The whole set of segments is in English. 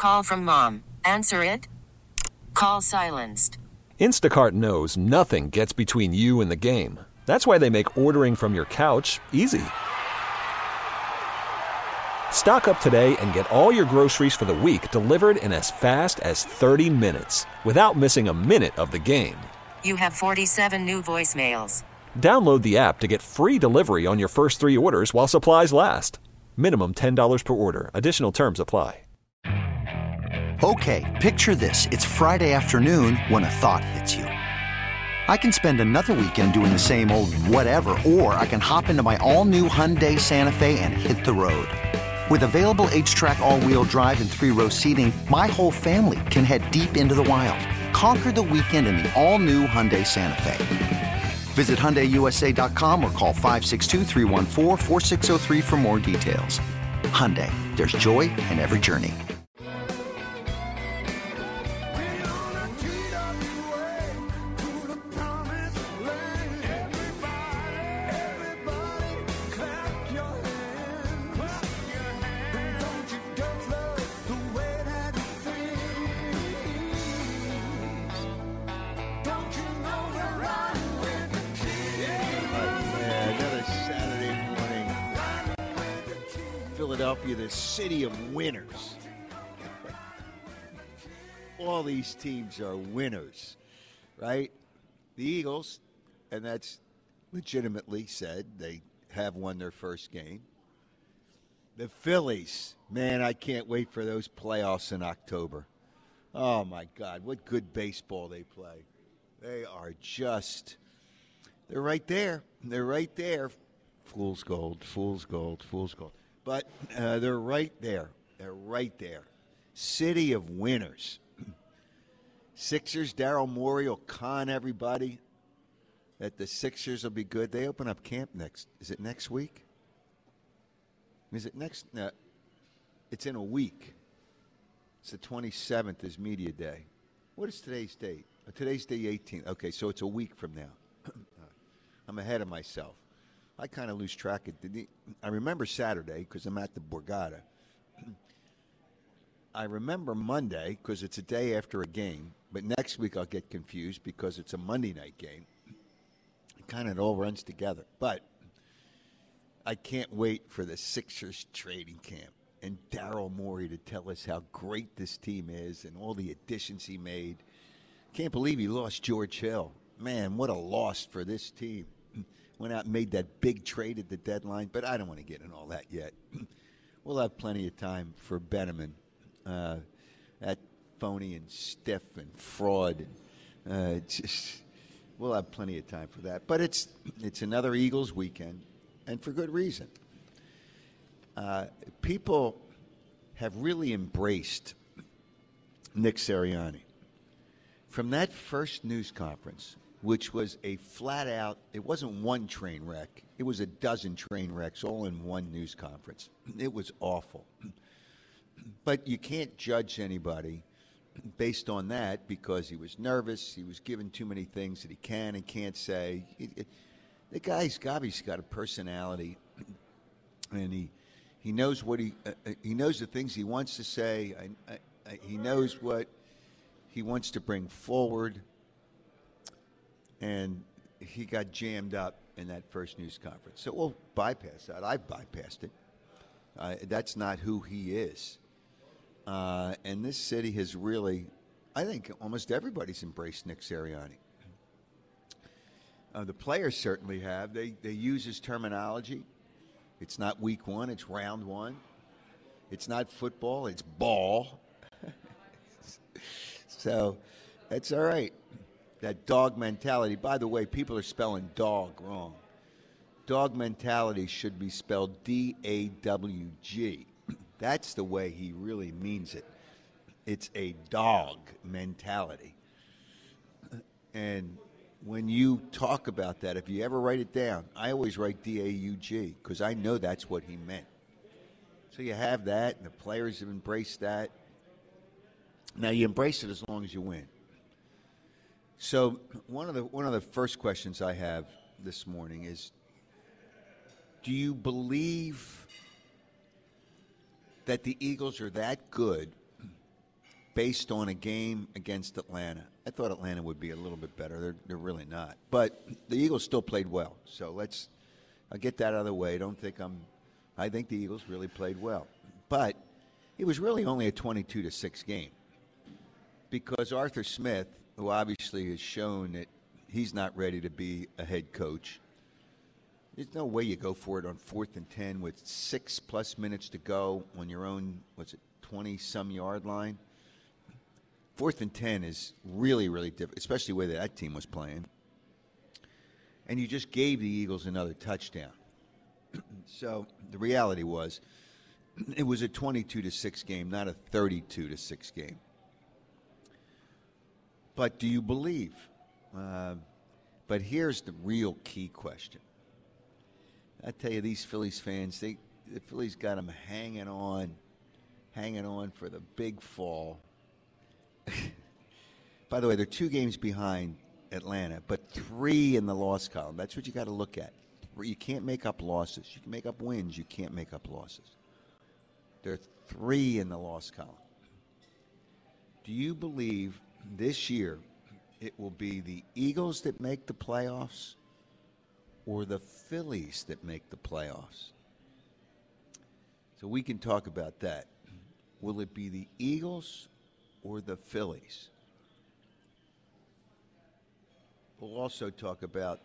Call from mom. Answer it. Call silenced. Instacart knows nothing gets between you and the game. That's why they make ordering from your couch easy. Stock up today and get all your groceries for the week delivered in as fast as 30 minutes without missing a minute of the game. You have 47 new voicemails. Download the app to get free delivery on your first 3 orders while supplies last. Minimum $10 per order. Additional terms apply. Okay, picture this. It's Friday afternoon when a thought hits you. I can spend another weekend doing the same old whatever, or I can hop into my all-new Hyundai Santa Fe and hit the road. With available H-Track all-wheel drive and 3-row seating, my whole family can head deep into the wild. Conquer the weekend in the all-new Hyundai Santa Fe. Visit HyundaiUSA.com or call 562-314-4603 for more details. Hyundai, there's joy in every journey. Philadelphia, the city of winners. All these teams are winners, right? The Eagles, and that's legitimately said, they have won their first game. The Phillies, man, I can't wait for those playoffs in October. Oh, my God, what good baseball they play. They are just, they're right there. They're right there. Fool's gold, fool's gold, fool's gold. But they're right there. They're right there. City of winners. Sixers, Daryl Morey will con everybody that the Sixers will be good. They open up camp is it next week? Is it next? No, it's in a week. It's the 27th is media day. What is today's date? Today's the 18th. Okay, so it's a week from now. I'm ahead of myself. I kind of lose track of I remember Saturday because I'm at the Borgata. I remember Monday because it's a day after a game. But next week I'll get confused because it's a Monday night game. It all runs together. But I can't wait for the Sixers training camp and Daryl Morey to tell us how great this team is and all the additions he made. Can't believe he lost George Hill. Man, what a loss for this team. Went out and made that big trade at the deadline, but I don't want to get in all that yet. We'll have plenty of time for Benjamin, that phony and stiff and fraud. We'll have plenty of time for that. But it's another Eagles weekend, and for good reason. People have really embraced Nick Sirianni. From that first news conference, which was a flat-out, it wasn't one train wreck. It was a dozen train wrecks all in one news conference. It was awful. But you can't judge anybody based on that because he was nervous. He was given too many things that he can and can't say. The guy's obviously got a personality, and he knows what he knows the things he wants to say. He knows what he wants to bring forward. And he got jammed up in that first news conference. So we'll bypass that. I've bypassed it. That's not who he is. And this city has really, I think almost everybody's embraced Nick Sirianni. The players certainly have. They use his terminology. It's not week one, it's round one. It's not football, it's ball. So that's all right. That dog mentality. By the way, people are spelling dog wrong. Dog mentality should be spelled D-A-W-G. That's the way he really means it. It's a dog mentality. And when you talk about that, if you ever write it down, I always write D-A-U-G because I know that's what he meant. So you have that, and the players have embraced that. Now, you embrace it as long as you win. So one of the first questions I have this morning is, do you believe that the Eagles are that good based on a game against Atlanta. I thought Atlanta would be a little bit better. They're really not. But the Eagles still played well. So I'll get that out of the way. I think the Eagles really played well. But it was really only a 22-6 game because Arthur Smith, who obviously has shown that he's not ready to be a head coach, there's no way you go for it on 4th and 10 with 6+ minutes to go on your own, 20-some yard line. 4th and 10 is really, really difficult, especially the way that team was playing. And you just gave the Eagles another touchdown. So the reality was it was a 22-6 game, not a 32-6 game. But do you believe? But here's the real key question. I tell you, these Phillies fans, the Phillies got them hanging on for the big fall. By the way, they're 2 games behind Atlanta, but 3 in the loss column. That's what you got to look at. You can't make up losses. You can make up wins. You can't make up losses. There are 3 in the loss column. Do you believe this year it will be the Eagles that make the playoffs or the Phillies that make the playoffs? So we can talk about that. Will it be the Eagles or the Phillies? We'll also talk about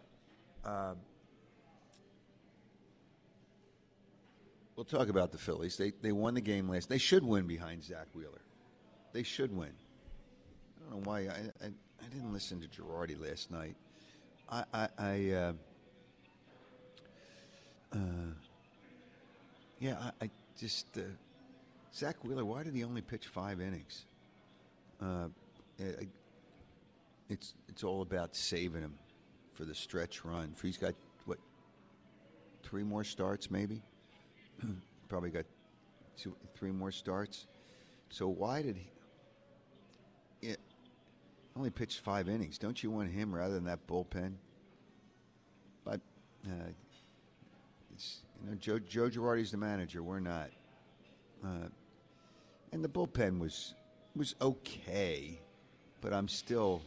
the Phillies. They won the game last. They should win behind Zach Wheeler. They should win. I don't know why I didn't listen to Girardi last night. I just Zach Wheeler. Why did he only pitch 5 innings? It's all about saving him for the stretch run. He's got 3 more starts, maybe. Probably got 3 more starts. So why did he only pitch 5 innings? Don't you want him rather than that bullpen? But Joe Girardi's the manager. We're not. And the bullpen was okay, but I'm still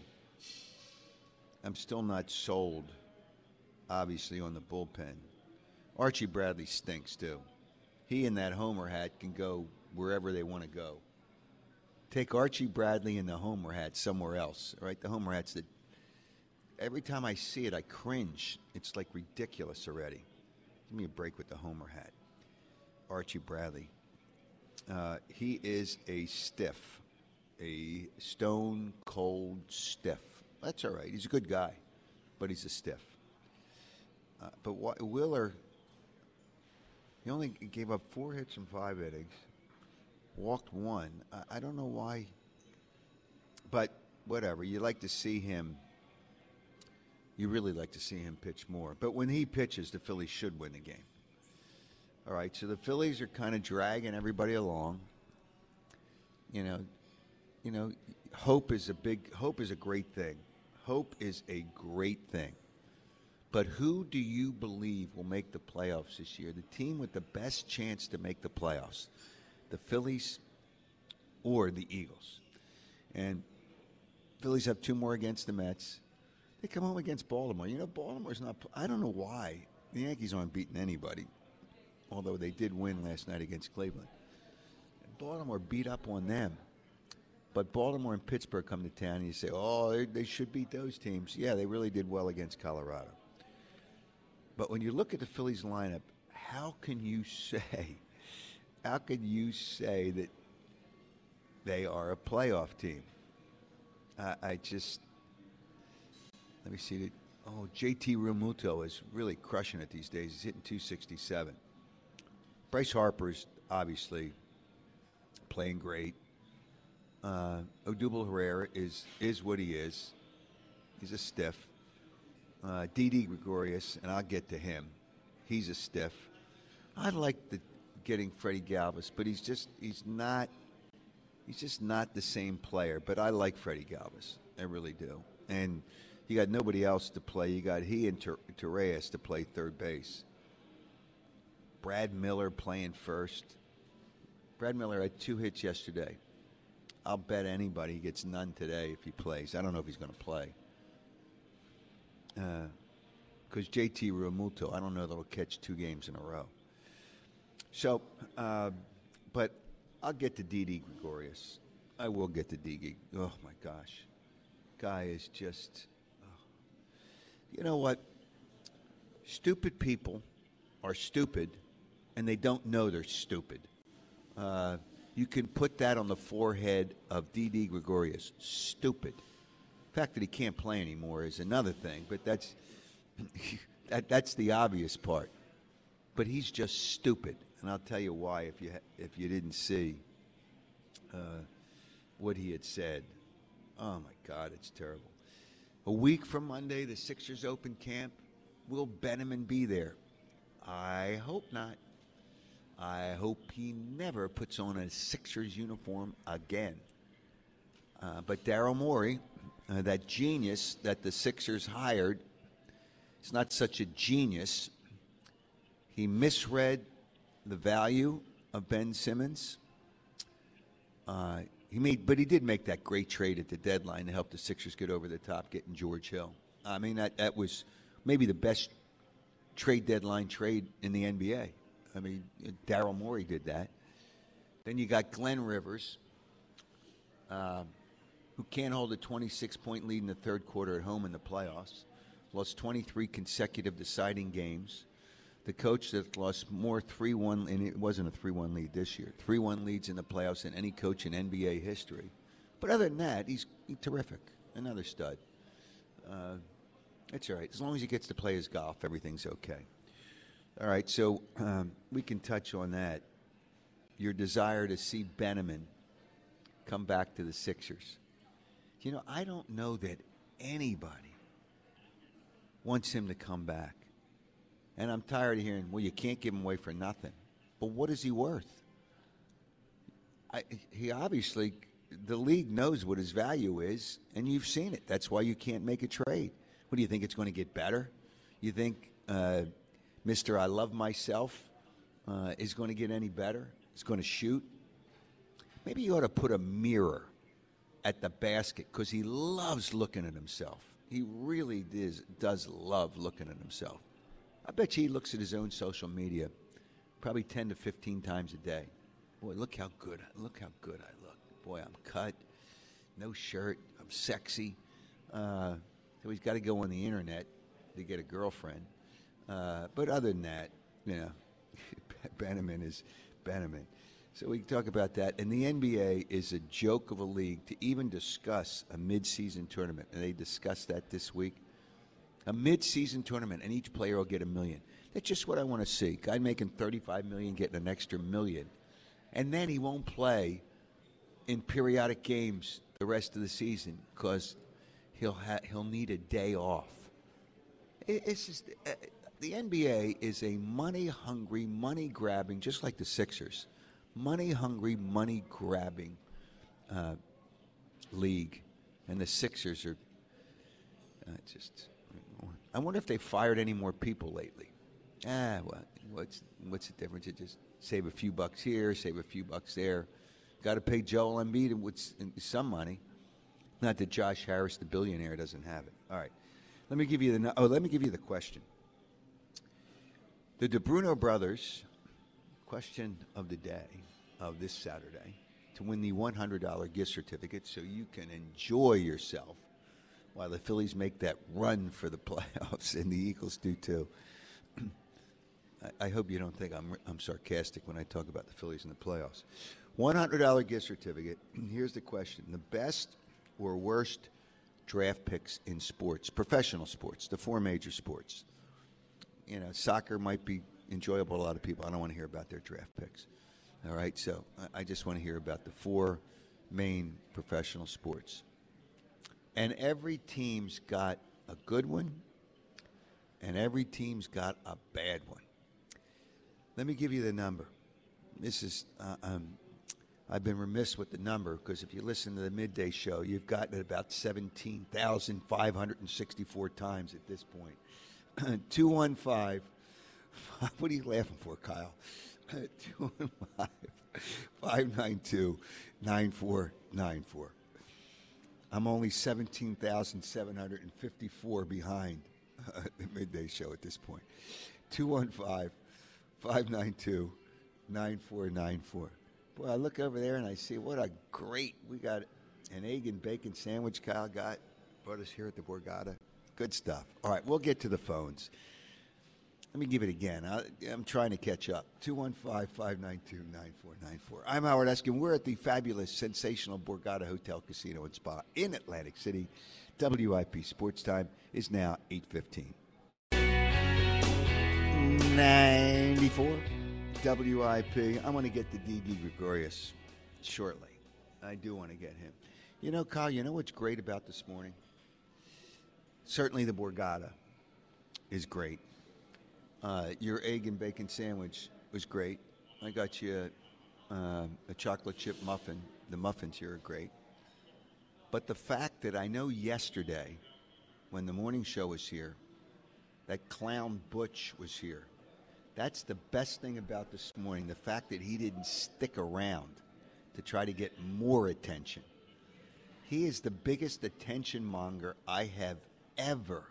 not sold, obviously, on the bullpen. Archie Bradley stinks, too. He and that Homer hat can go wherever they want to go. Take Archie Bradley and the Homer hat somewhere else, right? The Homer hat's that every time I see it, I cringe. It's like ridiculous already. Give me a break with the Homer hat. Archie Bradley. He is a stiff, a stone-cold stiff. That's all right. He's a good guy, but he's a stiff. But Wheeler, he only gave up 4 hits in 5 innings, walked 1. I don't know why, but whatever. You like to see him. You really like to see him pitch more. But when he pitches, the Phillies should win the game. All right, so the Phillies are kind of dragging everybody along. Hope is a great thing. Hope is a great thing. But who do you believe will make the playoffs this year? The team with the best chance to make the playoffs, the Phillies or the Eagles? And Phillies have 2 more against the Mets. They come home against Baltimore. Baltimore's not – I don't know why. The Yankees aren't beating anybody, although they did win last night against Cleveland. Baltimore beat up on them. But Baltimore and Pittsburgh come to town, and you say, oh, they should beat those teams. Yeah, they really did well against Colorado. But when you look at the Phillies lineup, how can you say that they are a playoff team? Let me see. JT Realmuto is really crushing it these days. He's hitting 267. Bryce Harper's obviously playing great. Odubel Herrera is what he is. He's a stiff. Didi Gregorius, and I'll get to him. He's a stiff. I'd like getting Freddie Galvis, but he's just not the same player. But I like Freddie Galvis. I really do. And you got nobody else to play. You got he and Torres to play third base. Brad Miller playing first. Brad Miller had 2 hits yesterday. I'll bet anybody he gets none today if he plays. I don't know if he's going to play. Because JT Realmuto, I don't know that he'll catch 2 games in a row. So, but I'll get to Didi Gregorius. I will get to Didi. Oh, my gosh. Guy is just... You know what? Stupid people are stupid, and they don't know they're stupid. You can put that on the forehead of Didi Gregorius. Stupid. The fact that he can't play anymore is another thing, but that's the obvious part. But he's just stupid, and I'll tell you why if you didn't see what he had said. Oh, my God, it's terrible. A week from Monday, the Sixers open camp. Will Benjamin be there? I hope not. I hope he never puts on a Sixers uniform again. But Daryl Morey, that genius that the Sixers hired, is not such a genius. He misread the value of Ben Simmons. But he did make that great trade at the deadline to help the Sixers get over the top, getting George Hill. I mean, that was maybe the best trade deadline trade in the NBA. I mean, Daryl Morey did that. Then you got Glenn Rivers, who can't hold a 26-point lead in the third quarter at home in the playoffs. Lost 23 consecutive deciding games. The coach that lost more 3-1, and it wasn't a 3-1 lead this year, 3-1 leads in the playoffs than any coach in NBA history. But other than that, he's terrific. Another stud. It's all right. As long as he gets to play his golf, everything's okay. All right, so we can touch on that. Your desire to see Benjamin come back to the Sixers. You know, I don't know that anybody wants him to come back. And I'm tired of hearing, well, you can't give him away for nothing. But what is he worth? He obviously, the league knows what his value is, and you've seen it. That's why you can't make a trade. What do you think, it's going to get better? You think Mr. I Love Myself is going to get any better? He's going to shoot? Maybe you ought to put a mirror at the basket because he loves looking at himself. He really does love looking at himself. I bet you he looks at his own social media probably 10 to 15 times a day. Boy, look how good I look. Boy, I'm cut, no shirt, I'm sexy. So he's got to go on the internet to get a girlfriend. But other than that, you know, Benjamin is Benjamin. So we can talk about that. And the NBA is a joke of a league to even discuss a mid-season tournament. And they discussed that this week. A mid-season tournament, and each player will get $1 million. That's just what I want to see. Guy making $35 million getting an extra $1 million. And then he won't play in periodic games the rest of the season because he'll need a day off. It's just the NBA is a money-hungry, money-grabbing, just like the Sixers, money-hungry, money-grabbing league. And the Sixers are just... I wonder if they fired any more people lately. Well, what's the difference? You just save a few bucks here, save a few bucks there. Got to pay Joel Embiid some money. Not that Josh Harris, the billionaire, doesn't have it. All right, let me give you the question. The DeBruno brothers, question of the day of this Saturday, to win the $100 gift certificate so you can enjoy yourself while the Phillies make that run for the playoffs, and the Eagles do too. I hope you don't think I'm sarcastic when I talk about the Phillies in the playoffs. $100 gift certificate. Here's the question. The best or worst draft picks in sports, professional sports, the 4 major sports. You know, soccer might be enjoyable to a lot of people. I don't want to hear about their draft picks. All right, so I just want to hear about the 4 main professional sports. And every team's got a good one, and every team's got a bad one. Let me give you the number. This is, I've been remiss with the number because if you listen to the midday show, you've gotten it about 17,564 times at this point. 215, what are you laughing for, Kyle? 215-592 9494. I'm only 17,754 behind the midday show at this point. 215-592-9494. Boy, I look over there and I see what a great, we got an egg and bacon sandwich Kyle brought us here at the Borgata. Good stuff. All right, we'll get to the phones. Let me give it again. I'm trying to catch up. 215-592-9494. I'm Howard Eskin. We're at the fabulous, sensational Borgata Hotel, Casino, and Spa in Atlantic City. WIP Sports Time is now 8:15. 94 WIP. I want to get to D.D. Gregorius shortly. I do want to get him. You know, Kyle, you know what's great about this morning? Certainly the Borgata is great. Your egg and bacon sandwich was great. I got you a chocolate chip muffin. The muffins here are great. But the fact that I know yesterday, when the morning show was here, that clown Butch was here. That's the best thing about this morning, the fact that he didn't stick around to try to get more attention. He is the biggest attention monger I have ever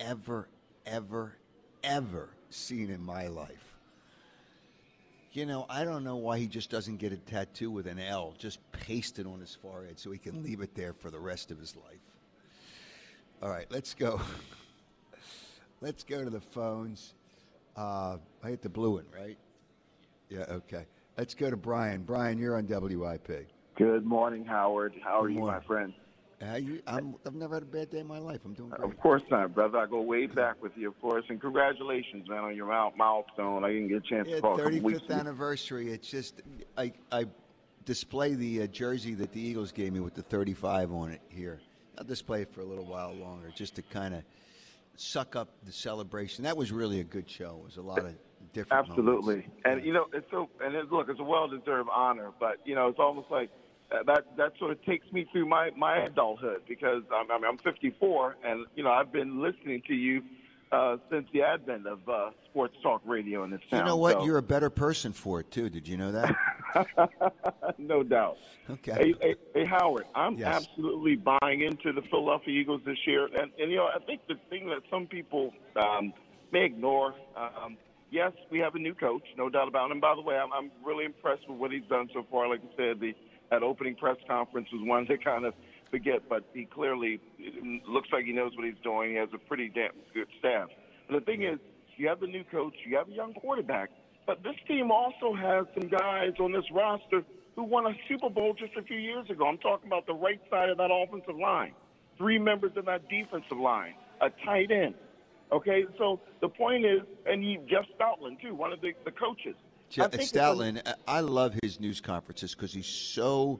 seen in my life. You know, I don't know why he just doesn't get a tattoo with an L, just pasted on his forehead so he can leave it there for the rest of his life. All right, let's go. Let's go to the phones. I hit the blue one, right? Yeah, okay. Let's go to Brian. Brian, you're on WIP. Good morning, Howard. How are you, my friend? I've never had a bad day in my life. I'm doing great. Of course not, brother. I go way back with you, of course. And congratulations, man, on your milestone. I didn't get a chance to call 35th anniversary. It's just I display the jersey that the Eagles gave me with the 35 on it here. I'll display it for a little while longer just to kind of suck up the celebration. That was really a good show. It was a lot of different Absolutely. moments. And, you know, it's a well-deserved honor. But, you know, it's almost like that sort of takes me through my adulthood because I'm 54, and you know I've been listening to you since the advent of sports talk radio in this town. You know what? So. You're a better person for it too. Did you know that? No doubt. Okay. Hey Howard, I'm absolutely buying into the Philadelphia Eagles this year, and you know I think the thing that some people may ignore. Yes, we have a new coach, no doubt about it. And by the way, I'm really impressed with what he's done so far. Like I said, that opening press conference was one to kind of forget, but he clearly looks like he knows what he's doing. He has a pretty damn good staff. But the thing is, you have the new coach, you have a young quarterback, but this team also has some guys on this roster who won a Super Bowl just a few years ago. I'm talking about the right side of that offensive line, 3 members of that defensive line, a tight end. Okay, so the point is, and Jeff Stoutland, too, one of the coaches. Stoutland, I love his news conferences because he's so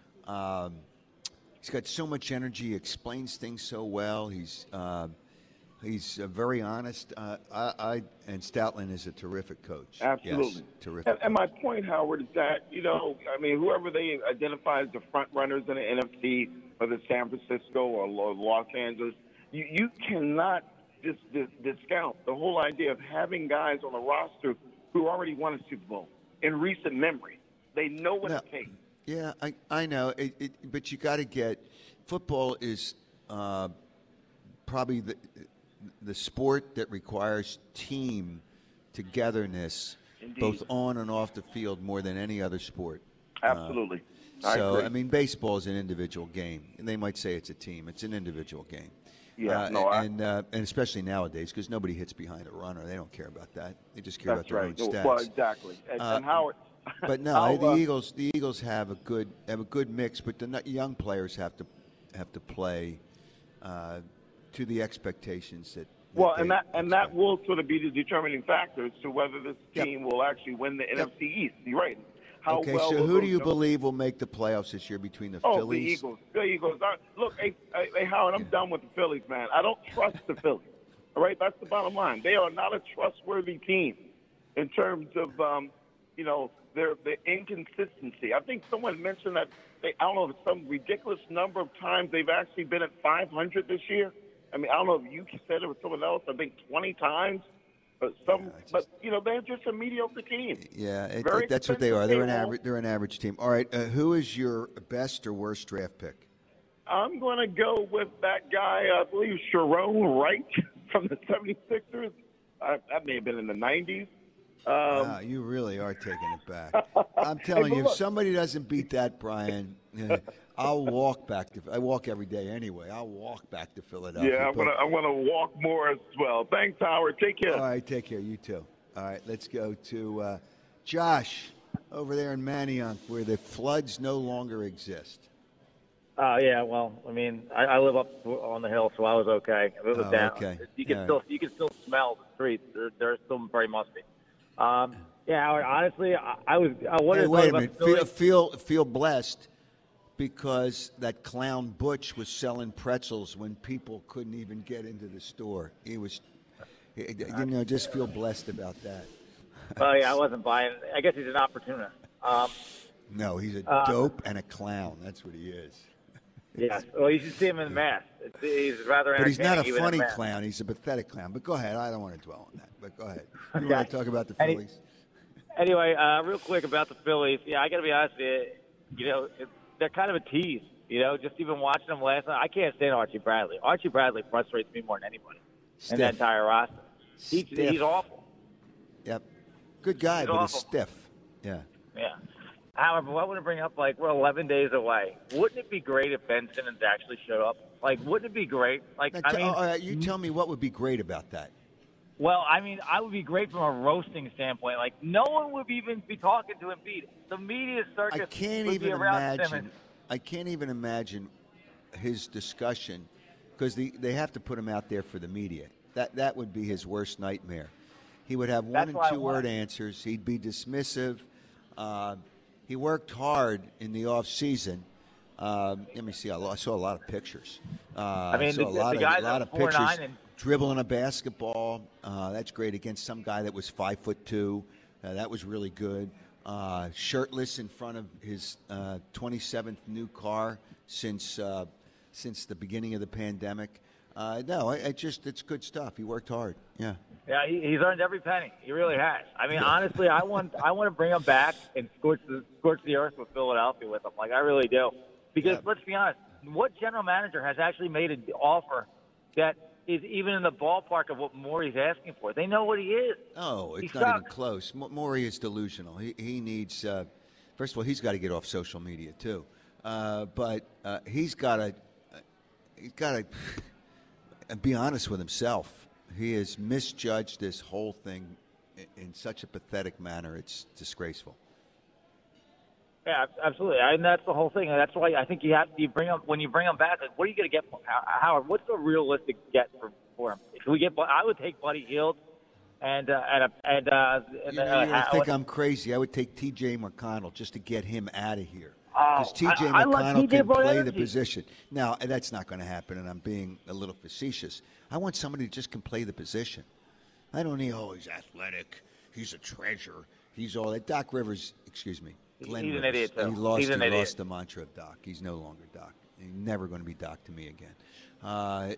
he's got so much energy. He explains things so well. He's very honest. And Stoutland is a terrific coach. Absolutely, yes, terrific. And my point, Howard, is that whoever they identify as the front runners in the NFC, whether San Francisco or Los Angeles, you cannot discount the whole idea of having guys on the roster who already won a Super Bowl in recent memory. They know what it takes. Yeah, I know. But you got to get – football is probably the sport that requires team togetherness, Indeed. both on and off the field, more than any other sport. Absolutely. I mean, baseball is an individual game. And they might say it's a team. It's an individual game. Yeah, and especially nowadays, because nobody hits behind a runner. They don't care about that. They just care about their own stats. Well, exactly. And Howard. But no, the Eagles have a good mix, but the young players have to play to the expectations that. Well, that will sort of be the determining factor as to whether this team will actually win the NFC East. You're right. So who do you believe will make the playoffs this year between the Phillies? The Eagles. Look, hey, Howard, I'm done with the Phillies, man. I don't trust the Phillies. All right, that's the bottom line. They are not a trustworthy team in terms of, their inconsistency. I think someone mentioned that some ridiculous number of times they've actually been at 500 this year. I mean, I don't know if you said it or someone else. I think 20 times. But they're just a mediocre team. Yeah, Very that's what they are. They're expensive an average team. All right, who is your best or worst draft pick? I'm going to go with that guy, I believe, Sharon Wright from the 76ers. That may have been in the 90s. Wow, you really are taking it back. I'm telling you, if somebody doesn't beat that, Brian, I'll walk back I walk every day anyway. I'll walk back to Philadelphia. Yeah, I'm gonna walk more as well. Thanks, Howard. Take care. All right, take care. You too. All right, let's go to Josh over there in Manayunk, where the floods no longer exist. Yeah, well, I mean, I live up on the hill, so I was okay. It was down. Okay. You can still smell the streets. They're still very musty. Yeah, Howard, honestly, I wanted Hey, to wait talk a about minute. Philly. Feel blessed because that clown Butch was selling pretzels when people couldn't even get into the store. He was, just feel blessed about that. Well, yeah, I wasn't buying. I guess he's an opportunist. No, he's a dope and a clown. That's what he is. Yeah, well, you should see him in the mask. He's rather But he's not a entertaining, even in funny mask. clown. He's a pathetic clown. But go ahead. I don't want to dwell on that. But go ahead. You want to talk about the Phillies? Anyway, real quick about the Phillies. Yeah, I got to be honest with you. They're kind of a tease. Just even watching them last night, I can't stand Archie Bradley. Archie Bradley frustrates me more than anybody in that entire roster. He's awful. Yep. Good guy, but he's stiff. Yeah. Yeah. However, what I want to bring up, we're 11 days away. Wouldn't it be great if Ben Simmons actually showed up? Wouldn't it be great? All right, you tell me what would be great about that. Well, I mean, I would be great from a roasting standpoint. No one would even be talking to Embiid. The media circus would be around Simmons. I can't even imagine his discussion because they have to put him out there for the media. That would be his worst nightmare. He would have one and two word answers. He'd be dismissive. He worked hard in the off season. Let me see. I saw a lot of pictures. I mean, the lot of pictures. And Dribbling a basketball. That's great against some guy that was 5'2". That was really good. Shirtless in front of his 27th new car since the beginning of the pandemic. It's good stuff. He worked hard. Yeah. Yeah, he's earned every penny. He really has. I mean, honestly, I want to bring him back and scorch the earth with Philadelphia with him. I really do. Because let's be honest, what general manager has actually made an offer that is even in the ballpark of what Morey's asking for? They know what he is. Oh, it's not even close. Morey is delusional. He needs first of all, he's got to get off social media too. But he's got to be honest with himself. He has misjudged this whole thing in such a pathetic manner. It's disgraceful. Yeah, absolutely, and that's the whole thing. And that's why I think when you bring him back. What are you going to get from Howard? What's the realistic get for him? Can we get? I would take Buddy Hield, I think I'm crazy. I would take T.J. McConnell just to get him out of here. Because T.J. McConnell can play the position. Now, that's not going to happen, and I'm being a little facetious. I want somebody who just can play the position. I don't need, he's athletic. He's a treasure. He's all that. Doc Rivers, excuse me. Glenn he's Rivers, an idiot, too. He lost the mantra of Doc. He's no longer Doc. He's never going to be Doc to me again.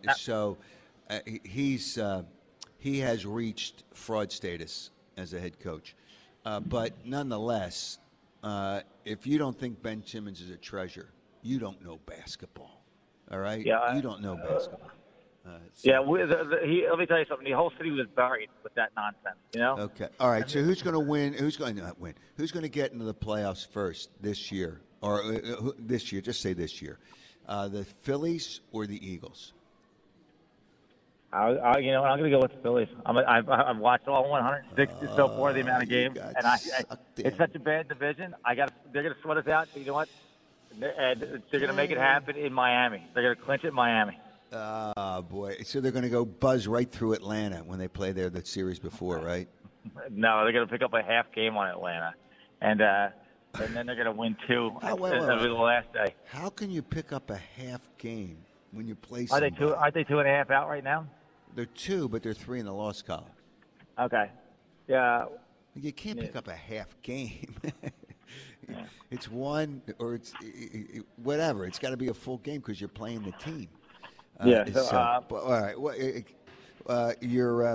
He has reached fraud status as a head coach. But nonetheless, if you don't think Ben Simmons is a treasure, you don't know basketball. All right? Yeah, you don't know basketball. Let me tell you something. The whole city was buried with that nonsense. Okay. All right. So who's going to win? Who's going to not win? Who's going to get into the playoffs first this year, or this year? Just say this year. The Phillies or the Eagles? I'm going to go with the Phillies. I've watched all 160 so far, the amount of games, and it's such a bad division. They're going to sweat us out. You know what? They're going to make it happen in Miami. They're going to clinch it in Miami. Oh, boy. So they're going to go buzz right through Atlanta when they play there the series before, right? No, they're going to pick up a half game on Atlanta. And then they're going to win two over the last day. How can you pick up a half game when you play somebody? Aren't they 2.5 out right now? They're 2, but they're 3 in the loss column. Okay. Yeah. You can't pick up a half game. It's one or it's whatever. It's got to be a full game because you're playing the team. Yeah. All right. Well, your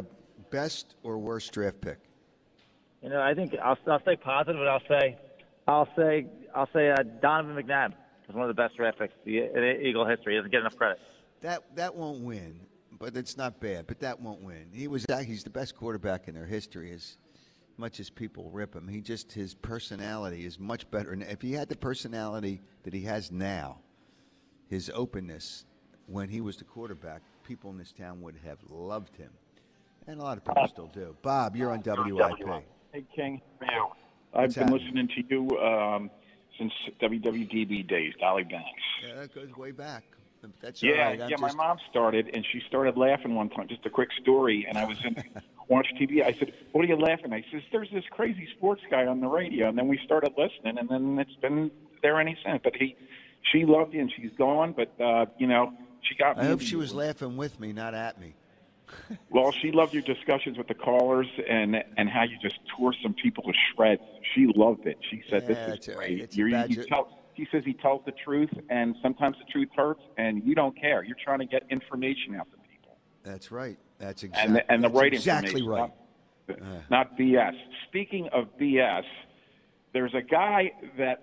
Best or worst draft pick? I think I'll stay positive, and I'll say Donovan McNabb is one of the best draft picks in Eagle history. He doesn't get enough credit. That won't win, but it's not bad. But that won't win. He's the best quarterback in their history. As much as people rip him, his personality is much better. And if he had the personality that he has now, his openness when he was the quarterback, people in this town would have loved him, and a lot of people still do. Bob, you're on WIP. Hey, King. How are you? I've been listening to you since WWDB days, Dolly Banks. Yeah, that goes way back. That's all yeah, right. My mom started, and she started laughing one time. Just a quick story, and I was in watch TV. I said, "What are you laughing?" I says, "There's this crazy sports guy on the radio." And then we started listening, and then it's been there any since. But she loved you, and she's gone. But she got me. I hope she was laughing with me, not at me. Well, she loved your discussions with the callers and how you just tore some people to shreds. She loved it. She said, "This is great." She says he tells the truth, and sometimes the truth hurts, and you don't care. You're trying to get information out to people. That's right. That's exactly and the right exactly information, right. Not BS. Speaking of BS, there's a guy that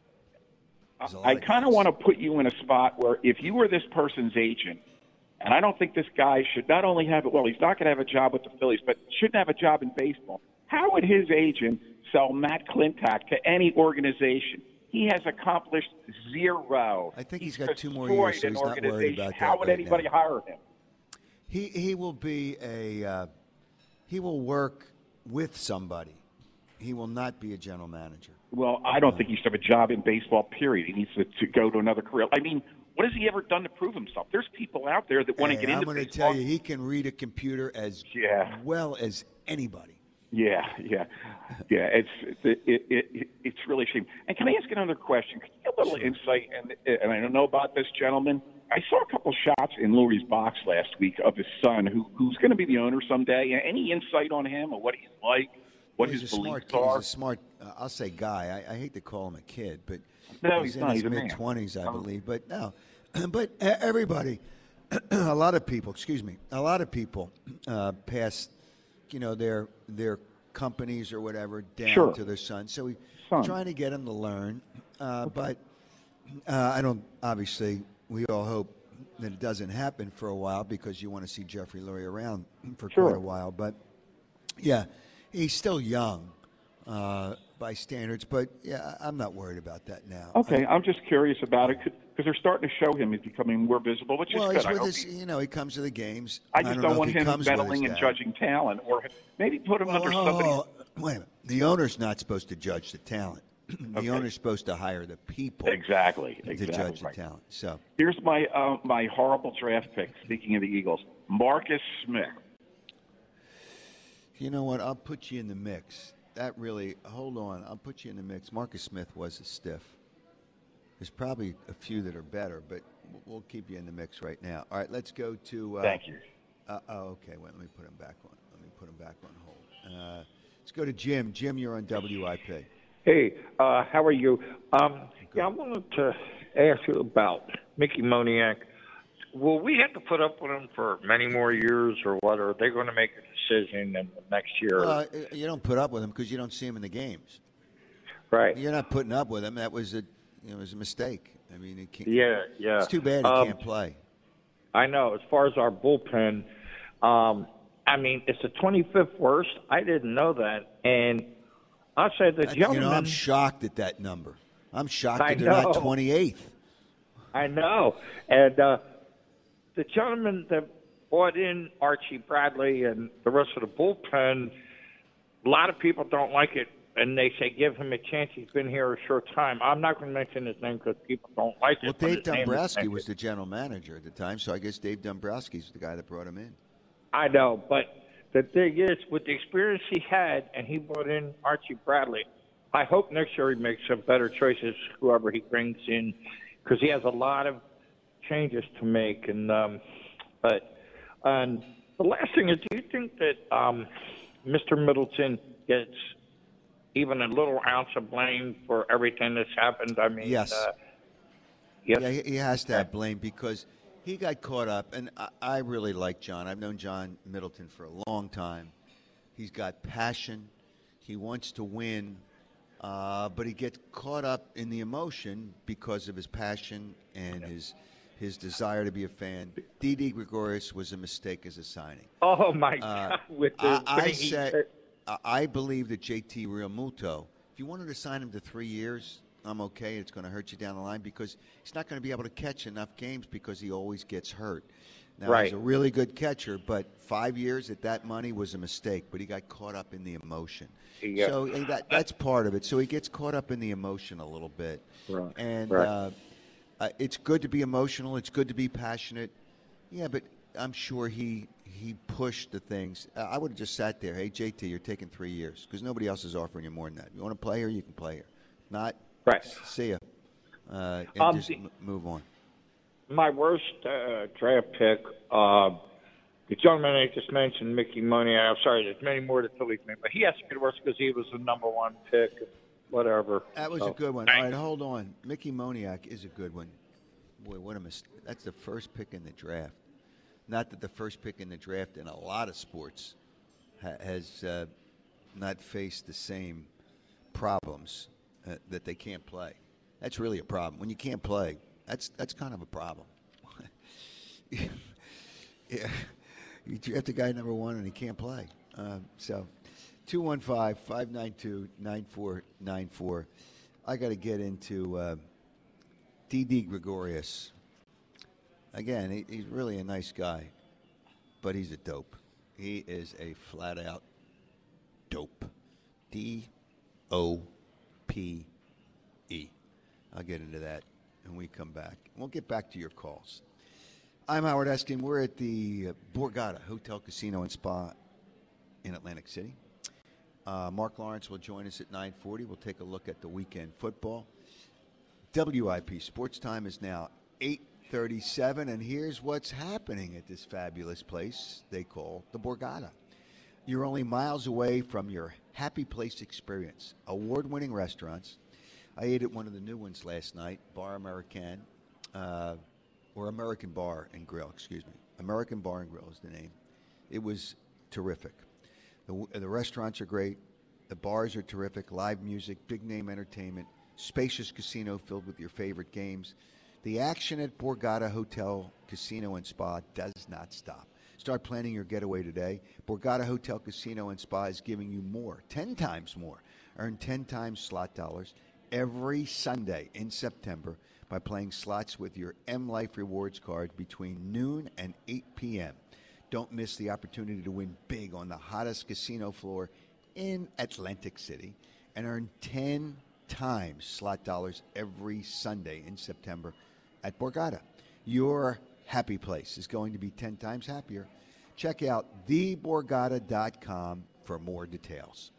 I kind of want to put you in a spot where if you were this person's agent, and I don't think this guy should not only have it, well, he's not going to have a job with the Phillies, but shouldn't have a job in baseball. How would his agent sell Matt Klentak to any organization? He has accomplished zero. I think he's got 2 more years, so he's not worried about that. How would anybody hire him? He will be he will work with somebody. He will not be a general manager. Well, I don't think he should have a job in baseball, period. He needs to go to another career. I mean, what has he ever done to prove himself? There's people out there that want to get into baseball. I'm going to tell you, he can read a computer as well as anybody. Yeah. It's really a shame. And can I ask another question? Can you get a little insight? And I don't know about this gentleman. I saw a couple shots in Lurie's box last week of his son, who's going to be the owner someday. Any insight on him or what he's like? What his beliefs are? He's a smart, I'll say guy. I hate to call him a kid, but he's in not. his He's mid-20s, I believe. But no, but everybody, a lot of people pass, their companies or whatever down to their son. So he's trying to get him to learn. But I don't. Obviously, we all hope that it doesn't happen for a while because you want to see Jeffrey Lurie around for quite a while. But yeah, he's still young by standards. But yeah, I'm not worried about that now. Okay, I'm just curious about it because they're starting to show him he's becoming more visible, which is good. He's with us, he comes to the games. I just don't want him meddling and judging talent, or maybe put him under somebody. Wait a minute. The owner's not supposed to judge the talent. The owner's supposed to hire the people. Exactly. To judge the talent. So here's my my horrible draft pick. Speaking of the Eagles, Marcus Smith. You know what? I'll put you in the mix. Hold on. I'll put you in the mix. Marcus Smith was a stiff. There's probably a few that are better, but we'll keep you in the mix right now. All right, let's go to. Thank you. Okay. Wait, let me put him back on. Hold. Let's go to Jim. Jim, you're on WIP. Hey, how are you? I wanted to ask you about Mickey Moniak. Will we have to put up with him for many more years, or what? Or are they going to make a decision in the next year? You don't put up with him because you don't see him in the games. Right. You're not putting up with him. That was it was a mistake. I mean, he can't, yeah. It's too bad he can't play. I know. As far as our bullpen, I mean, it's the 25th worst. I didn't know that, and I'll say the gentleman. I'm shocked at that number. I'm shocked that they're not 28th. I know, and the gentleman that brought in Archie Bradley and the rest of the bullpen, a lot of people don't like it, and they say give him a chance. He's been here a short time. I'm not going to mention his name because people don't like it. Well, Dave Dombrowski was the general manager at the time, so I guess Dave Dombrowski's the guy that brought him in. I know, but the thing is, with the experience he had, and he brought in Archie Bradley, I hope next year he makes some better choices, whoever he brings in, because he has a lot of changes to make. And the last thing is, do you think that Mr. Middleton gets even a little ounce of blame for everything that's happened? I mean, yes. Yes. Yeah, he has to have blame because He got caught up, and I really like John. I've known John Middleton for a long time. He's got passion. He wants to win, but he gets caught up in the emotion because of his passion and his desire to be a fan. Didi Gregorius was a mistake as a signing. Oh, my God. I believe that JT Realmuto, if you wanted to sign him to 3 years, I'm okay. It's going to hurt you down the line because he's not going to be able to catch enough games because he always gets hurt. Now, he's a really good catcher, but 5 years at that money was a mistake, but he got caught up in the emotion. Yeah. So that's part of it. So he gets caught up in the emotion a little bit. Right. And it's good to be emotional. It's good to be passionate. Yeah, but I'm sure he pushed the things. I would have just sat there. Hey, JT, you're taking 3 years because nobody else is offering you more than that. You want to play here, you can play here. Not, see ya. And just move on. My worst draft pick, the gentleman I just mentioned, Mickey Moniak. I'm sorry, there's many more that Phillies made, but he has to be the worst because he was the number one pick, whatever. That was a good one. All right, hold on. Mickey Moniak is a good one. Boy, what a mistake. That's the first pick in the draft. Not that the first pick in the draft in a lot of sports has not faced the same problems that they can't play. That's really a problem. When you can't play, that's kind of a problem. Yeah, you draft a guy number one and he can't play. So 215-592-9494. I got to get into Didi Gregorius. Again, he's really a nice guy, but he's a dope. He is a flat-out dope. D-O-P-E. I'll get into that when we come back. We'll get back to your calls. I'm Howard Eskin. We're at the Borgata Hotel, Casino, and Spa in Atlantic City. Mark Lawrence will join us at 9:40. We'll take a look at the weekend football. WIP Sports Time is now 8:37, and here's what's happening at this fabulous place they call the Borgata. You're only miles away from your happy place experience. Award-winning restaurants. I ate at one of the new ones last night, Bar American, or American Bar and Grill, excuse me. American Bar and Grill is the name. It was terrific. The restaurants are great. The bars are terrific. Live music, big-name entertainment, spacious casino filled with your favorite games. The action at Borgata Hotel, Casino, and Spa does not stop. Start planning your getaway today. Borgata Hotel, Casino, and Spa is giving you more, 10 times more. Earn 10 times slot dollars every Sunday in September by playing slots with your M Life Rewards card between noon and 8 p.m. Don't miss the opportunity to win big on the hottest casino floor in Atlantic City and earn 10 times slot dollars every Sunday in September at Borgata. Your happy place is going to be 10 times happier. Check out theborgata.com for more details.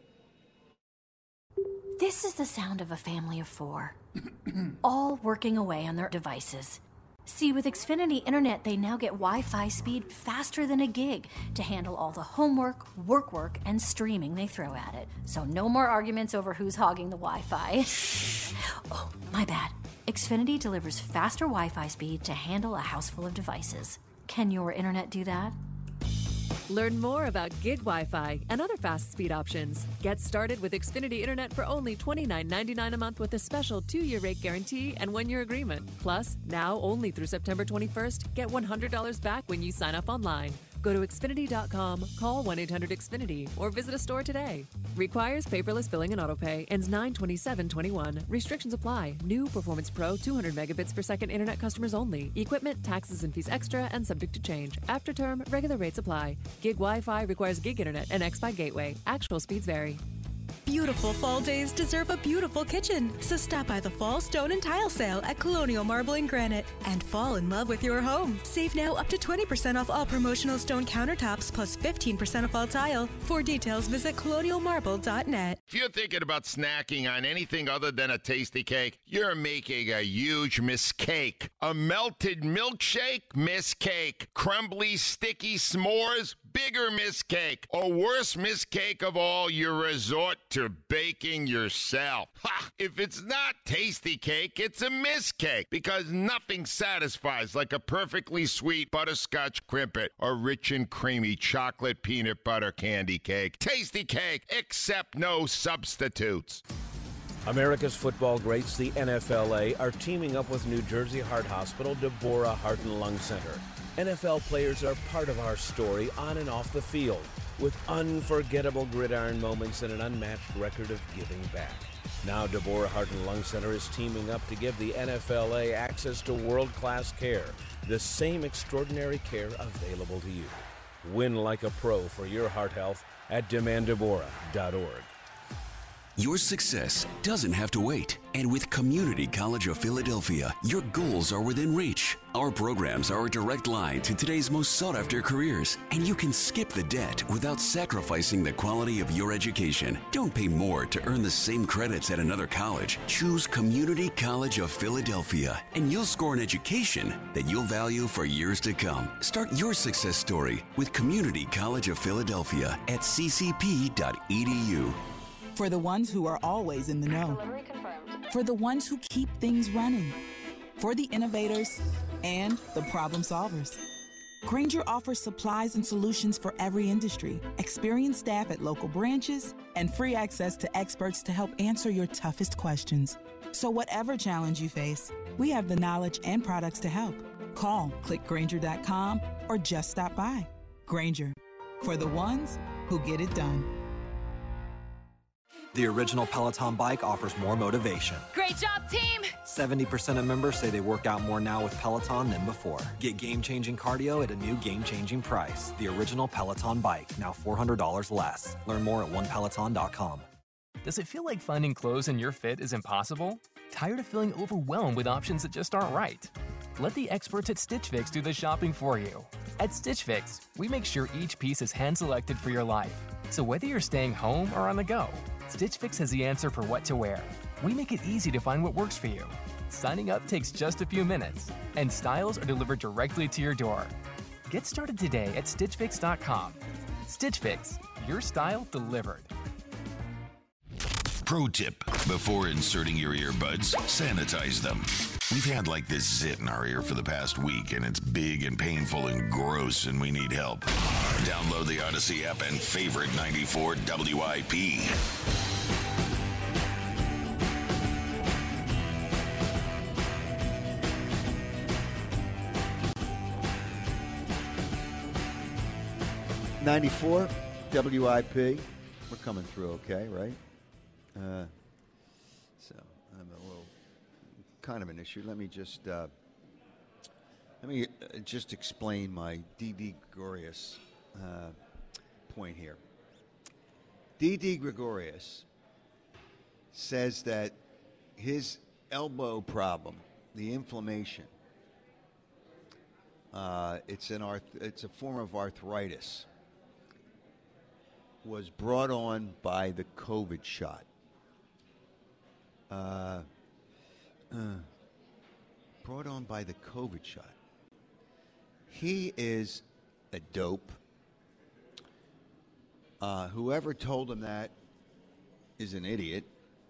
This is the sound of a family of four, all working away on their devices. See, with Xfinity Internet, they now get Wi-Fi speed faster than a gig to handle all the homework, work, and streaming they throw at it. So no more arguments over who's hogging the Wi-Fi. Oh, my bad. Xfinity delivers faster Wi-Fi speed to handle a house full of devices. Can your internet do that? Learn more about gig Wi-Fi and other fast speed options. Get started with Xfinity Internet for only $29.99 a month with a special 2-year rate guarantee and 1-year agreement. Plus, now only through September 21st, get $100 back when you sign up online. Go to Xfinity.com, call 1-800-XFINITY, or visit a store today. Requires paperless billing and autopay. Ends 9/27/21. Restrictions apply. New Performance Pro 200 megabits per second internet customers only. Equipment, taxes, and fees extra and subject to change. After term, regular rates apply. Gig Wi-Fi requires gig internet and X-Fi gateway. Actual speeds vary. Beautiful fall days deserve a beautiful kitchen. So stop by the Fall Stone and Tile Sale at Colonial Marble and Granite and fall in love with your home. Save now up to 20% off all promotional stone countertops plus 15% off all tile. For details, visit colonialmarble.net. If you're thinking about snacking on anything other than a tasty cake, you're making a huge mistake. A melted milkshake? Mistake. Crumbly, sticky s'mores? bigger mistake, or worse mistake of all, you resort to baking yourself. Ha! If it's not Tasty Cake, it's a mistake, because nothing satisfies like a perfectly sweet butterscotch crimpet or rich and creamy chocolate peanut butter candy cake. Tasty Cake, accept no substitutes. America's football greats, the NFLA, are teaming up with New Jersey Heart Hospital Deborah Heart and Lung Center. NFL players are part of our story on and off the field, with unforgettable gridiron moments and an unmatched record of giving back. Now Deborah Heart and Lung Center is teaming up to give the NFLA access to world-class care, the same extraordinary care available to you. Win like a pro for your heart health at demanddeborah.org. Your success doesn't have to wait. And with Community College of Philadelphia, your goals are within reach. Our programs are a direct line to today's most sought-after careers, and you can skip the debt without sacrificing the quality of your education. Don't pay more to earn the same credits at another college. Choose Community College of Philadelphia, and you'll score an education that you'll value for years to come. Start your success story with Community College of Philadelphia at ccp.edu. For the ones who are always in the know. For the ones who keep things running. For the innovators and the problem solvers. Grainger offers supplies and solutions for every industry, experienced staff at local branches, and free access to experts to help answer your toughest questions. So whatever challenge you face, we have the knowledge and products to help. Call, click Grainger.com, or just stop by. Grainger, for the ones who get it done. The original Peloton bike offers more motivation. Great job, team! 70% of members say they work out more now with Peloton than before. Get game-changing cardio at a new game-changing price. The original Peloton bike, now $400 less. Learn more at onepeloton.com. Does it feel like finding clothes in your fit is impossible? Tired of feeling overwhelmed with options that just aren't right? Let the experts at Stitch Fix do the shopping for you. At Stitch Fix, we make sure each piece is hand-selected for your life. So whether you're staying home or on the go, Stitch Fix has the answer for what to wear. We make it easy to find what works for you. Signing up takes just a few minutes, and styles are delivered directly to your door. Get started today at StitchFix.com. Stitch Fix, your style delivered. Pro tip, before inserting your earbuds, sanitize them. We've had like this zit in our ear for the past week, and it's big and painful and gross, and we need help. Download the Odyssey app and favorite 94 WIP. '94 WIP. We're coming through okay, right? So I'm a little kind of an issue. Let me just explain my Didi Gregorius point here. Didi Gregorius says that his elbow problem, the inflammation, it's a form of arthritis, was brought on by the COVID shot. Brought on by the COVID shot. He is a dope. Whoever told him that is an idiot.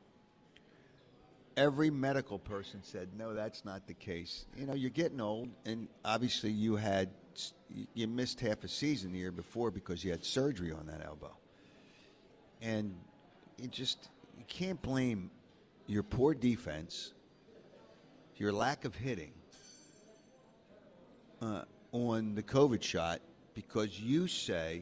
Every medical person said, no, that's not the case. You know, you're getting old, and obviously you missed half a season the year before because you had surgery on that elbow. And you can't blame your poor defense, your lack of hitting on the COVID shot because you say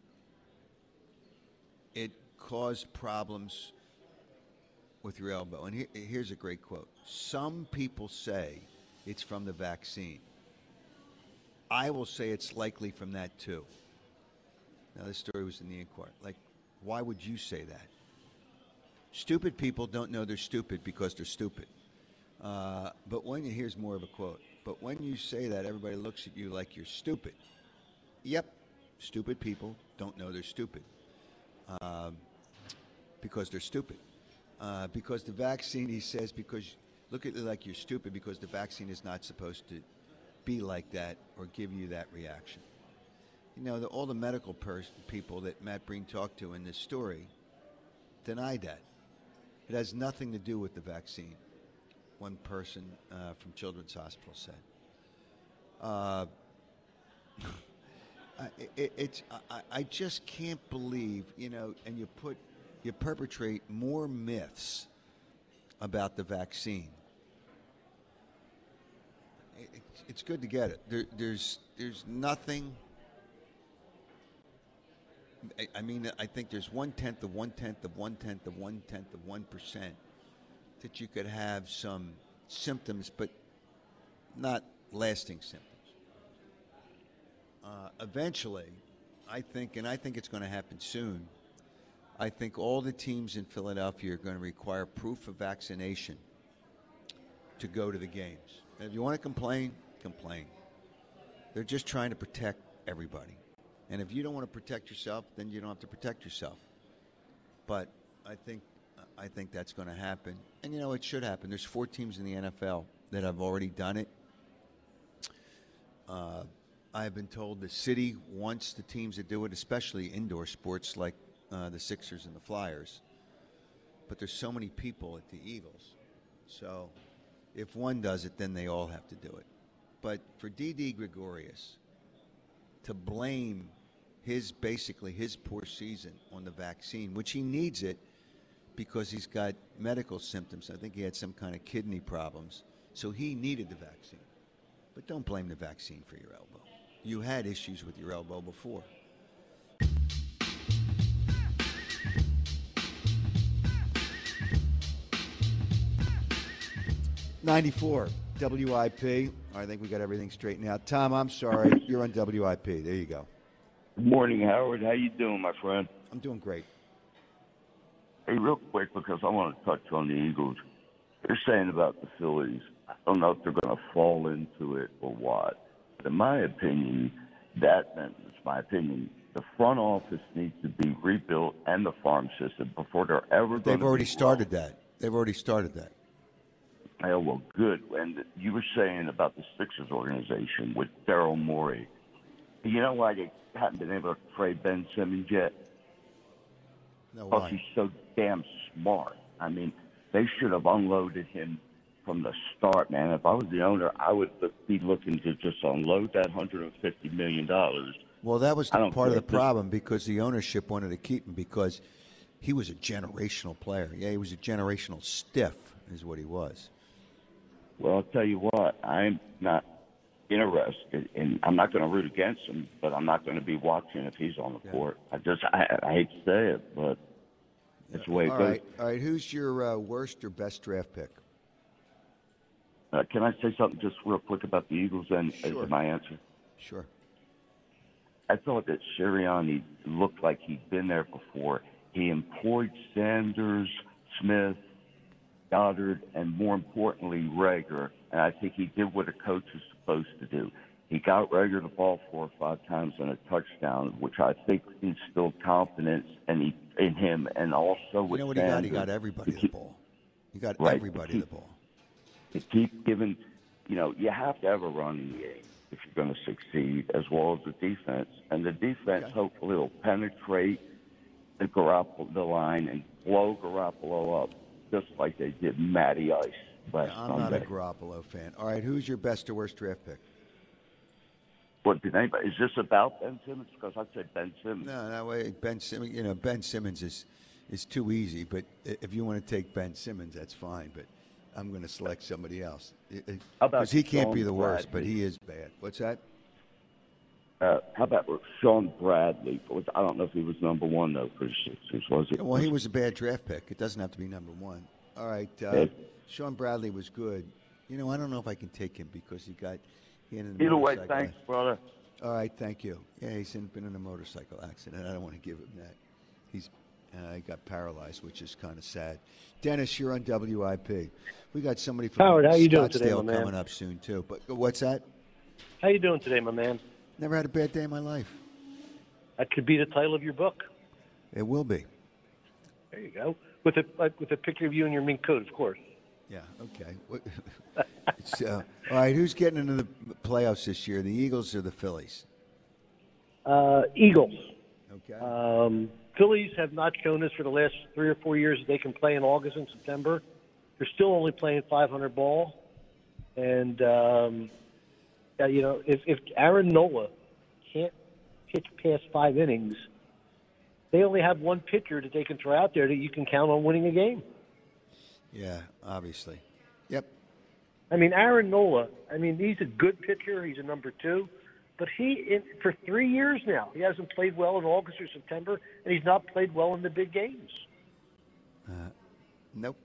it caused problems with your elbow. And here's a great quote. Some people say it's from the vaccine. I will say it's likely from that too. Now, this story was in the Inquirer. Like, why would you say that? Stupid people don't know they're stupid because they're stupid. But here's more of a quote. But when you say that, everybody looks at you like you're stupid. Yep, stupid people don't know they're stupid because they're stupid. Because the vaccine, he says, because look at it like you're stupid because the vaccine is not supposed to be like that or give you that reaction. all the medical people that Matt Breen talked to in this story denied that. It has nothing to do with the vaccine, one person from Children's Hospital said. I just can't believe, and you perpetrate more myths about the vaccine. It's good to get it. There's nothing. I think there's 1/10 of 1/10 of 1/10 of 1/10 of 1% that you could have some symptoms, but not lasting symptoms. Eventually, I think it's going to happen soon. I think all the teams in Philadelphia are going to require proof of vaccination to go to the games. And if you want to complain. They're just trying to protect everybody. And if you don't want to protect yourself, then you don't have to protect yourself. But I think that's going to happen. And, it should happen. There's 4 teams in the NFL that have already done it. I've been told the city wants the teams to do it, especially indoor sports like the Sixers and the Flyers. But there's so many people at the Eagles. So if one does it, then they all have to do it. But for Didi Gregorius to blame his poor season on the vaccine, which he needs it because he's got medical symptoms. I think he had some kind of kidney problems. So he needed the vaccine. But don't blame the vaccine for your elbow. You had issues with your elbow before. '94 WIP. I think we got everything straightened out. Tom, I'm sorry. You're on WIP. There you go. Good morning, Howard. How you doing, my friend? I'm doing great. Hey, real quick, because I want to touch on the Eagles. They're saying about the Phillies. I don't know if they're going to fall into it or what. But in my opinion, it's my opinion, the front office needs to be rebuilt and the farm system before they're ever going to They've already started that. Oh, well, good. And you were saying about the Sixers organization with Daryl Morey. You know why they haven't been able to trade Ben Simmons yet? No, because why? he's so damn smart. I mean, they should have unloaded him from the start, man. If I was the owner, I would be looking to just unload that $150 million. Well, that was part of the problem because the ownership wanted to keep him because he was a generational player. Yeah, he was a generational stiff is what he was. Well, I'll tell you what, I'm not interested, and I'm not going to root against him, but I'm not going to be watching if he's on the court. I hate to say it, but it's the way it goes. All right, who's your worst or best draft pick? Can I say something just real quick about the Eagles then? Sure. As my answer? Sure. I thought that Sirianni looked like he'd been there before. He employed Sanders, Smith, Goddard, and more importantly, Rager. And I think he did what a coach is supposed to do. He got Rager the ball 4 or 5 times on a touchdown, which I think instilled confidence in him. And also with what Sanders, he got everybody the ball. He got everybody the ball. To keep giving, you have to have a running game if you're going to succeed, as well as the defense. And the defense hopefully will penetrate the line and blow Garoppolo up, just like they did Matty Ice last Sunday. I'm not a Garoppolo fan. All right, who's your best or worst draft pick? What did anybody? Is this about Ben Simmons? Because I'd say Ben Simmons. No way. Ben Simmons. Ben Simmons is too easy. But if you want to take Ben Simmons, that's fine. But I'm going to select somebody else because he can't be the worst, but he is bad. What's that? How about Sean Bradley? I don't know if he was number one though for the Sixers, was it? Well, he was a bad draft pick. It doesn't have to be number one. All right, Sean Bradley was good. I don't know if I can take him because he ended Either way, thanks, brother. All right, thank you. Yeah, he's been in a motorcycle accident. I don't want to give him that. He got paralyzed, which is kind of sad. Dennis, you're on WIP. We got somebody from Howard, how you doing Scottsdale today, my man? coming up soon too. But what's that? How you doing today, my man? Never had a bad day in my life. That could be the title of your book. It will be. There you go. With a picture of you in your mink coat, of course. Yeah. Okay. All right. Who's getting into the playoffs this year? The Eagles or the Phillies? Eagles. Okay. Phillies have not shown us for the last 3 or 4 years that they can play in August and September. They're still only playing 500 ball. And, if Aaron Nola can't pitch past 5 innings, they only have one pitcher that they can throw out there that you can count on winning a game. Yeah, obviously. Yep. I mean, Aaron Nola, he's a good pitcher. He's a number 2. But for 3 years now, he hasn't played well in August or September, and he's not played well in the big games. Nope.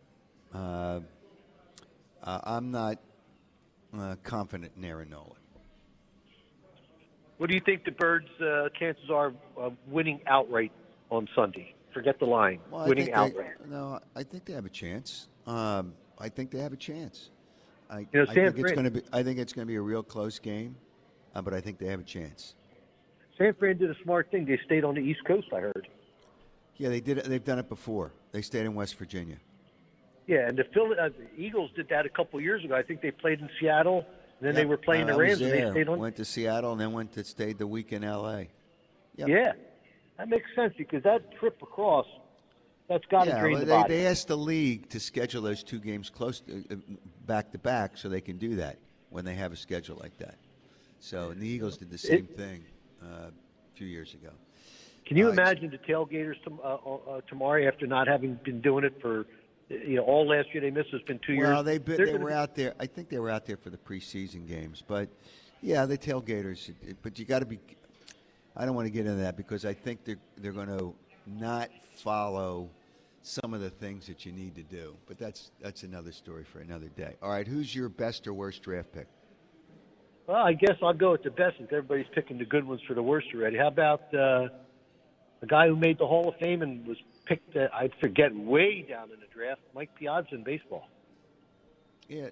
I'm not confident in Aaron Nola. What do you think the Birds' chances are of winning outright on Sunday? Forget the line. Well, winning outright. I think they have a chance. I think they have a chance. I think it's going to be a real close game, but I think they have a chance. San Fran did a smart thing. They stayed on the East Coast, I heard. Yeah, they did it. They've done it before. They stayed in West Virginia. Yeah, and the Eagles did that a couple of years ago. I think they played in Seattle, and then they were playing the Rams, and they stayed on. Went to Seattle, and then stayed the week in L.A. Yep. Yeah, that makes sense because that trip across, that's got to drain the body. They asked the league to schedule those 2 games close back to back, so they can do that when they have a schedule like that. So, and the Eagles did the same thing a few years ago. Can you imagine the tailgaters tomorrow after not having been doing it for? All last year they missed. It's been 2 years. Well, they were out there. I think they were out there for the preseason games. But, yeah, the tailgaters. But you got to be – I don't want to get into that because I think they're going to not follow some of the things that you need to do. But that's another story for another day. All right, who's your best or worst draft pick? Well, I guess I'll go with the best since everybody's picking the good ones for the worst already. How about the guy who made the Hall of Fame and was picked, I forget, way down in the draft, Mike Piazza in baseball. Yeah,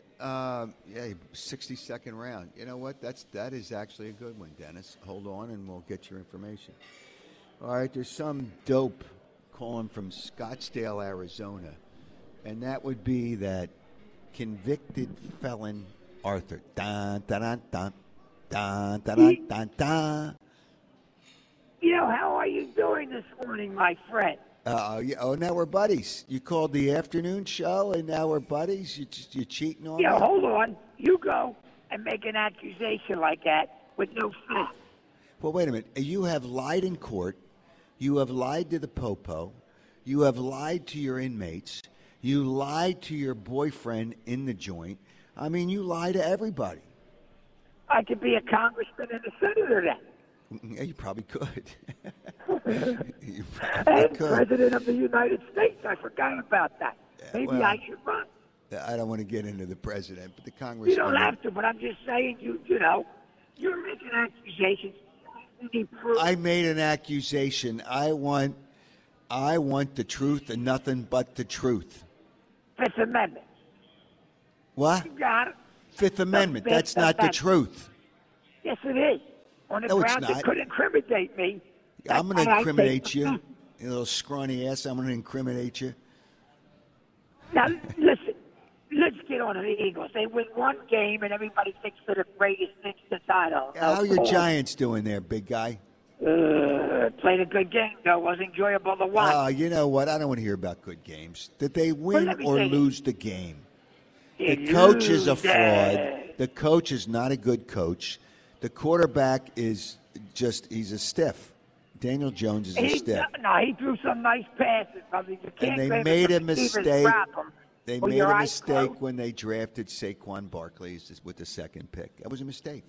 62nd round. You know what? That is actually a good one, Dennis. Hold on, and we'll get your information. All right, there's some dope calling from Scottsdale, Arizona, and that would be that convicted felon Arthur. Dun, dun, dun, dun, dun, dun, dun, dun. How are you doing this morning, my friend? Now we're buddies. You called the afternoon show, and now we're buddies? You cheating on me? Hold on. You go and make an accusation like that with no fact. Well, wait a minute. You have lied in court. You have lied to the popo. You have lied to your inmates. You lied to your boyfriend in the joint. I mean, you lie to everybody. I could be a congressman and a senator then. Yeah, you probably could. President of the United States. I forgot about that. Maybe I should run. I don't want to get into the president, but the congressman. You don't have to, but I'm just saying, you're making accusations. I made an accusation. I want the truth and nothing but the truth. Fifth Amendment. What? You got it. Fifth Amendment. That's not the truth. Yes, it is. On the grounds it could incriminate me. I'm going to incriminate you, you little scrawny ass. I'm going to incriminate you. Now, listen. Let's get on to the Eagles. They win one game, and everybody thinks they're the greatest thing since I don't know. How are your Giants doing there, big guy? Played a good game, though. It was enjoyable to watch. Oh, you know what? I don't want to hear about good games. Did they win or lose the game? The coach is a fraud. The coach is not a good coach. The quarterback is he's a stiff. Daniel Jones is a stiff. No, he threw some nice passes. And they made a mistake. They made a mistake when they drafted Saquon Barkley with the second pick. That was a mistake.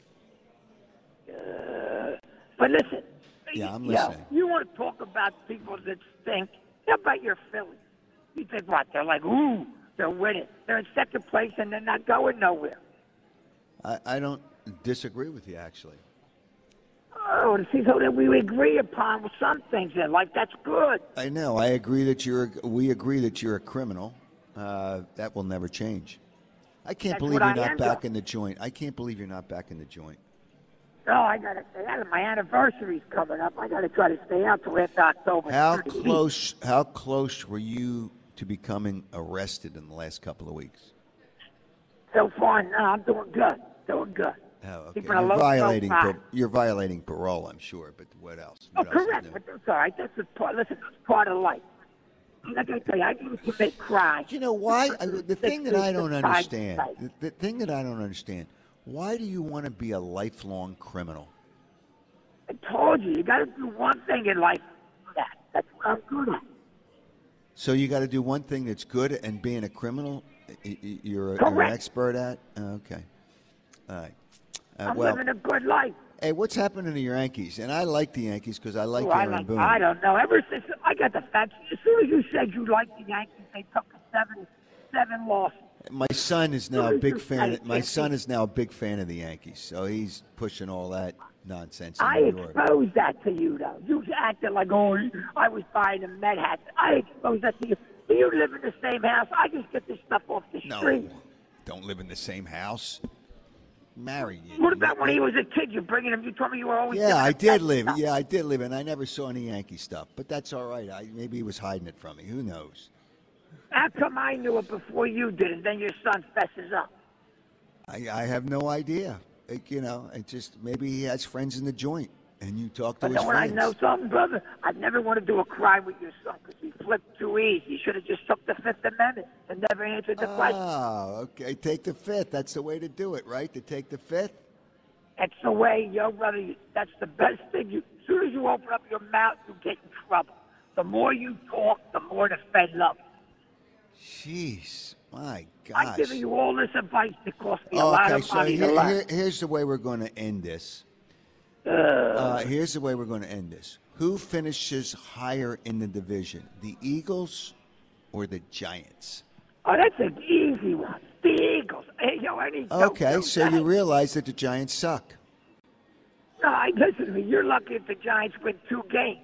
But listen. Yeah, I'm listening. You want to talk about people that stink? How about your Phillies? You think what? They're like, ooh, they're winning. They're in second place and they're not going nowhere. I don't disagree with you, actually. Oh, see, so that we agree upon some things in life. That's good. I know. We agree that you're a criminal. That will never change. I can't believe you're not back in the joint. I can't believe you're not back in the joint. Oh, I got to stay out. My anniversary's coming up. I got to try to stay out till after October. How close were you to becoming arrested in the last couple of weeks? So far, no, I'm doing good. Doing good. okay. Keeping a low profile. You're violating parole, I'm sure. But what else? Oh, correct. But that's all right. That's part. Listen, it's part of life. I'm not going to tell you. I used to make cry. You know why? The thing that I don't understand. The thing that I don't understand. Why do you want to be a lifelong criminal? I told you. You got to do one thing in life. That's what I'm good at. So you got to do one thing that's good, and being a criminal, you're an expert at. Okay. All right. I'm living a good life. Hey, what's happening to your Yankees? And I like the Yankees because I like Aaron Boone. I don't know. Ever since I got the facts, as soon as you said you liked the Yankees, they took a 7 loss. My son is now a big fan. My son is now a big fan of the Yankees, so he's pushing all that nonsense. I exposed that to you, though. You acted like, I was buying a Met hat. I exposed that to you. Do you live in the same house? I just get this stuff off the street. No, don't live in the same house. Married. What about when he was a kid? You bringing him? You told me you were always. Yeah, I did live. Yeah, I did live, and I never saw any Yankee stuff. But that's all right. Maybe he was hiding it from me. Who knows? How come I knew it before you did, and then your son fesses up? I have no idea. It just maybe he has friends in the joint, and you talk to his when friends. I know something, brother, I'd never want to do a crime with your son because he flipped too easy. You should have just took the Fifth Amendment and never answered the question. Oh, okay. Take the Fifth. That's the way to do it, right? To take the Fifth? That's the way, brother. That's the best thing. As soon as you open up your mouth, you get in trouble. The more you talk, the more the Fed love you. Jeez. My gosh. I'm giving you all this advice that cost me a lot of money to learn. Here's the way we're going to end this. Here's the way we're going to end this. Who finishes higher in the division, the Eagles or the Giants? Oh, that's an easy one. The Eagles. Okay, so you realize that the Giants suck. No, listen to me. You're lucky if the Giants win 2 games.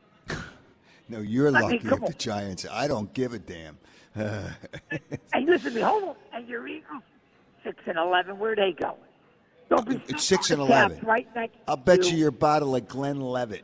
No, you're lucky if the Giants. I don't give a damn. Hey, listen to me. Hold on. And your Eagles, 6-11. Where are they going? Don't be it's 6-11. Right next I'll bet you your bottle of Glenlivet.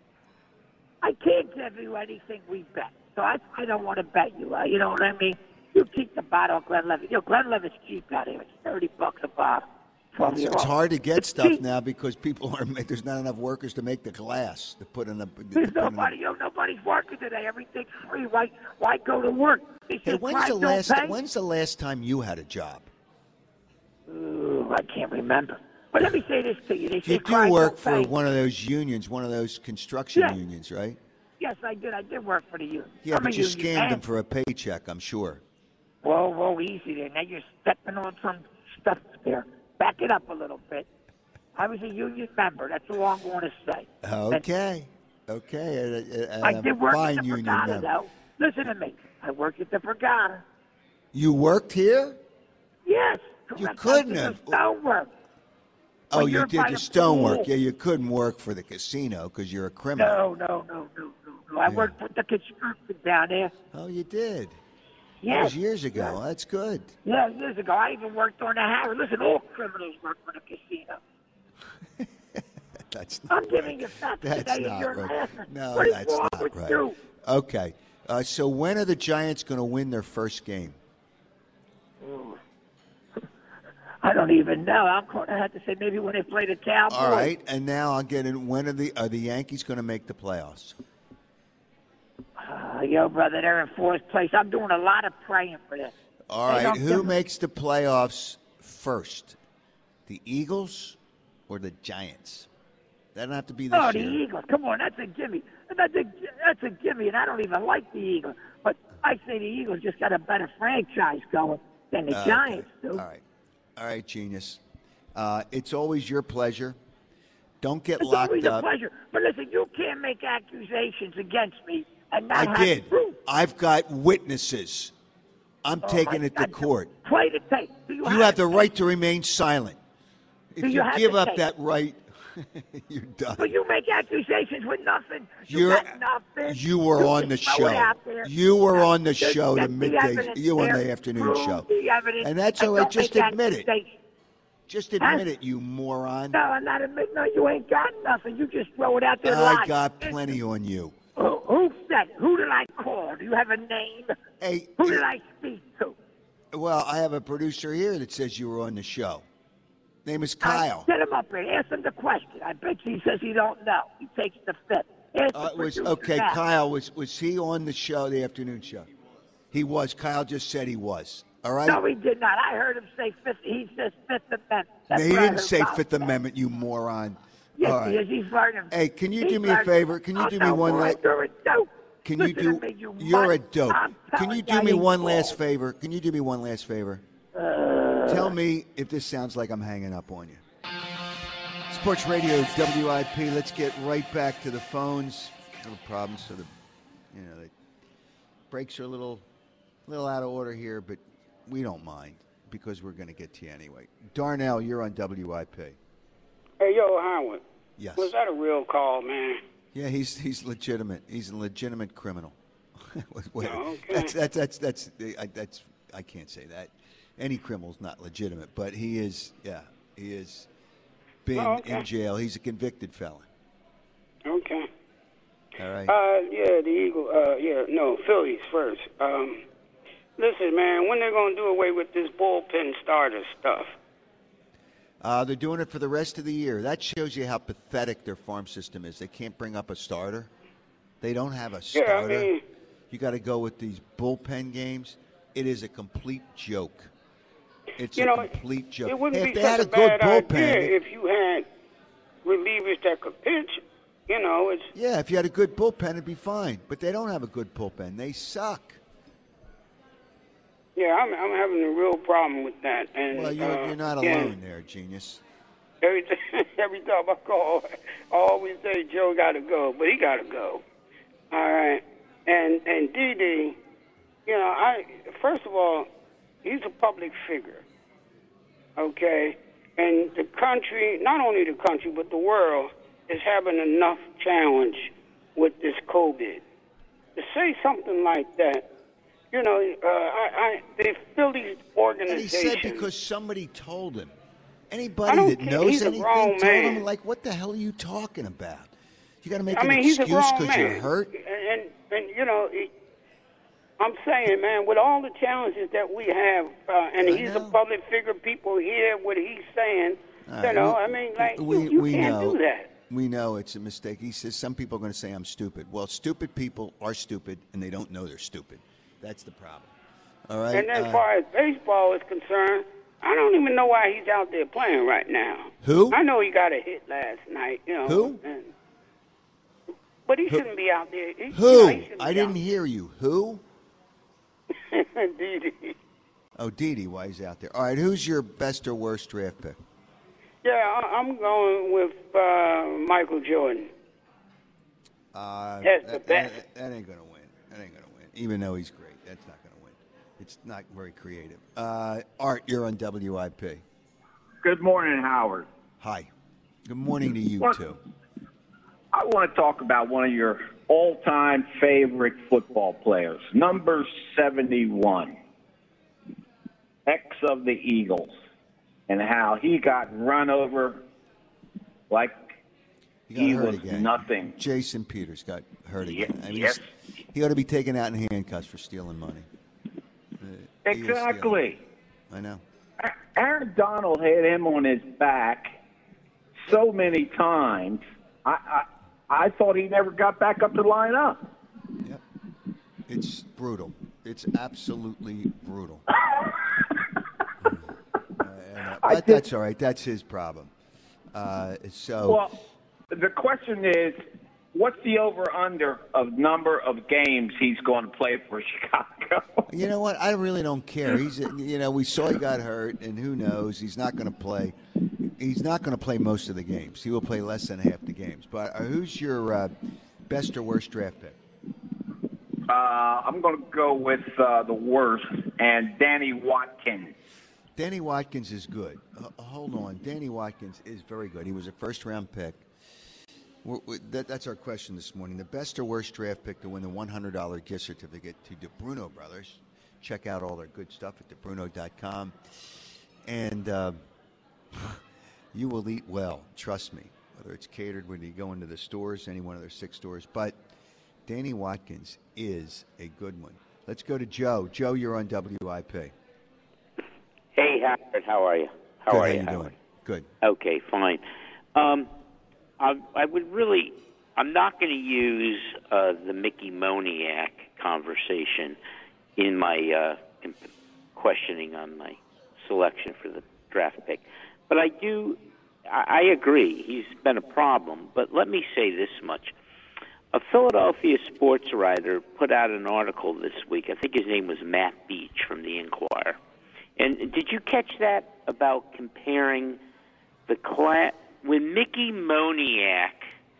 I can't give you anything we bet, so I don't want to bet you. You know what I mean? You keep the bottle of Glenlivet. Glenlivet's cheap out here. It's $30 a bottle. It's hard to get stuff now because there's not enough workers to make the glass to put in the. Nobody's working today. Everything's free. Why go to work? Hey, when's the last time you had a job? Ooh, I can't remember. But let me say this to you. You do work for one of those unions, one of those construction unions, right? Yes, I did. I did work for the union. Yeah, but you scammed them for a paycheck, I'm sure. Whoa, easy there. Now you're stepping on some stuff there. Back it up a little bit. I was a union member. That's all I'm going to say. Okay. I did work at the Borgata, though. Listen to me. I worked at the Borgata. You worked here? Yes. You couldn't have. Stonework. Oh, you did the stonework. Yeah, you couldn't work for the casino because you're a criminal. No. I worked for the construction down there. Oh, you did? Yes. That was years ago. Yeah. That's good. Yeah, years ago. I even worked on the Harris. Listen, all criminals work for the casino. I'm giving you facts today and you're laughing. No, that's not right. You? Okay. So when are the Giants going to win their first game? I don't even know. I'm going to have to say maybe when they play the Cowboys. All right, and now I'll get in. When are the Yankees going to make the playoffs? Brother, they're in 4th place. I'm doing a lot of praying for this. All right, who makes the playoffs first? The Eagles or the Giants? That don't have to be this year. The Eagles. Come on, that's a gimme. That's a gimme, and I don't even like the Eagles. But I say the Eagles just got a better franchise going than the Giants do. All right, genius. It's always your pleasure. Don't get it's locked always up. A pleasure. But listen, you can't make accusations against me and not I have did. proof. I've got witnesses. I'm taking it to court. Play the tape. You have the right to remain silent. If you give up that right, you're done. But you make accusations with nothing. Got nothing. You were on the show. You were on the show, the midday. You were on the afternoon show. And that's all right. Just admit it. Just admit it, you moron. No, I'm not admitting. No, you ain't got nothing. You just throw it out there. I got plenty on you. Who said? Who did I call? Do you have a name? Hey, who did I speak to? Well, I have a producer here that says you were on the show. Name is Kyle. Set him up and ask him the question. I bet you he says he don't know. He takes the fifth. Kyle, was he on the show, the afternoon show? He was. Kyle just said he was. All right? No, he did not. I heard him say fifth. He says Fifth Amendment. He didn't say Fifth Amendment, you moron. Yes, all right. he is. He's learning. Hey, can you do me a favor? Can you do me one last? You're a dope. Can you do? You're a dope. Can you do me one last favor? Can you do me one last favor? Tell me if this sounds like I'm hanging up on you. Sports Radio WIP. Let's get right back to the phones. Little problems, so the breaks are a little out of order here, but we don't mind because we're going to get to you anyway. Darnell, you're on WIP. Hey, yo, Howard. Yes. Was that a real call, man? Yeah, he's legitimate. He's a legitimate criminal. Okay. That's I can't say that. Any criminal's not legitimate, but he is. Yeah, he is. Been in jail. He's a convicted felon. Okay. All right. Yeah, the Eagle. Phillies first. Listen, man, when they're gonna do away with this bullpen starter stuff? They're doing it for the rest of the year. That shows you how pathetic their farm system is. They can't bring up a starter. They don't have a starter. Yeah, I mean, you got to go with these bullpen games. It is a complete joke. It's a complete joke. It wouldn't if be they had such a bad good bullpen, idea if you had relievers that could pitch. Yeah, if you had a good bullpen, it'd be fine. But they don't have a good bullpen. They suck. Yeah, I'm having a real problem with that. And well, you're not alone there, genius. Every time I call, I always say Joe got to go, but he got to go. All right, and Didi, first of all, he's a public figure. Okay, and the country, not only the country but the world, is having enough challenge with this COVID. To say something like that. The Phillies organization. And he said because somebody told him. Anybody that knows anything told him, like, what the hell are you talking about? You got to make an excuse because you're hurt? And I'm saying, man, with all the challenges that we have, and he's a public figure, people hear what he's saying, you can't do that. We know it's a mistake. He says some people are going to say I'm stupid. Well, stupid people are stupid, and they don't know they're stupid. That's the problem. All right. And as far as baseball is concerned, I don't even know why he's out there playing right now. Who? I know he got a hit last night. Who? But he shouldn't be out there. Who? I didn't hear you. Who? Didi. Oh, Didi. Why he's out there? All right. Who's your best or worst draft pick? Yeah, I'm going with Michael Jordan. That's the best. That ain't going to win. That ain't going to win. Even though he's great. That's not going to win. It's not very creative. Art, you're on WIP. Good morning, Howard. Hi. Good morning to you, too. I want to talk about one of your all-time favorite football players, number 71, ex of the Eagles, and how he got run over like he was nothing. Jason Peters got hurt again. Yes. He ought to be taken out in handcuffs for stealing money. Exactly. I know. Aaron Donald had him on his back so many times. I thought he never got back up to line up. Yep. It's brutal. It's absolutely brutal. But that's all right. That's his problem. Well, the question is, what's the over-under of number of games he's going to play for Chicago? You know what? I really don't care. We saw he got hurt, and who knows? He's not going to play. He's not going to play most of the games. He will play less than half the games. But who's your best or worst draft pick? I'm going to go with the worst, and Danny Watkins. Danny Watkins is good. Hold on. Danny Watkins is very good. He was a first-round pick. That's our question this morning. The best or worst draft pick to win the $100 gift certificate to DeBruno Brothers. Check out all their good stuff at DeBruno.com. And you will eat well. Trust me. Whether it's catered when you go into the stores, any one of their 6 stores. But Danny Watkins is a good one. Let's go to Joe. Joe, you're on WIP. Hey, Howard. How are you? How are you doing? Good. Okay, fine. I would really. I'm not going to use the Mickey Moniak conversation in my questioning on my selection for the draft pick, but I agree he's been a problem. But let me say this much: a Philadelphia sports writer put out an article this week. I think his name was Matt Beach from the Inquirer. And did you catch that about comparing the class when Mickey Moniak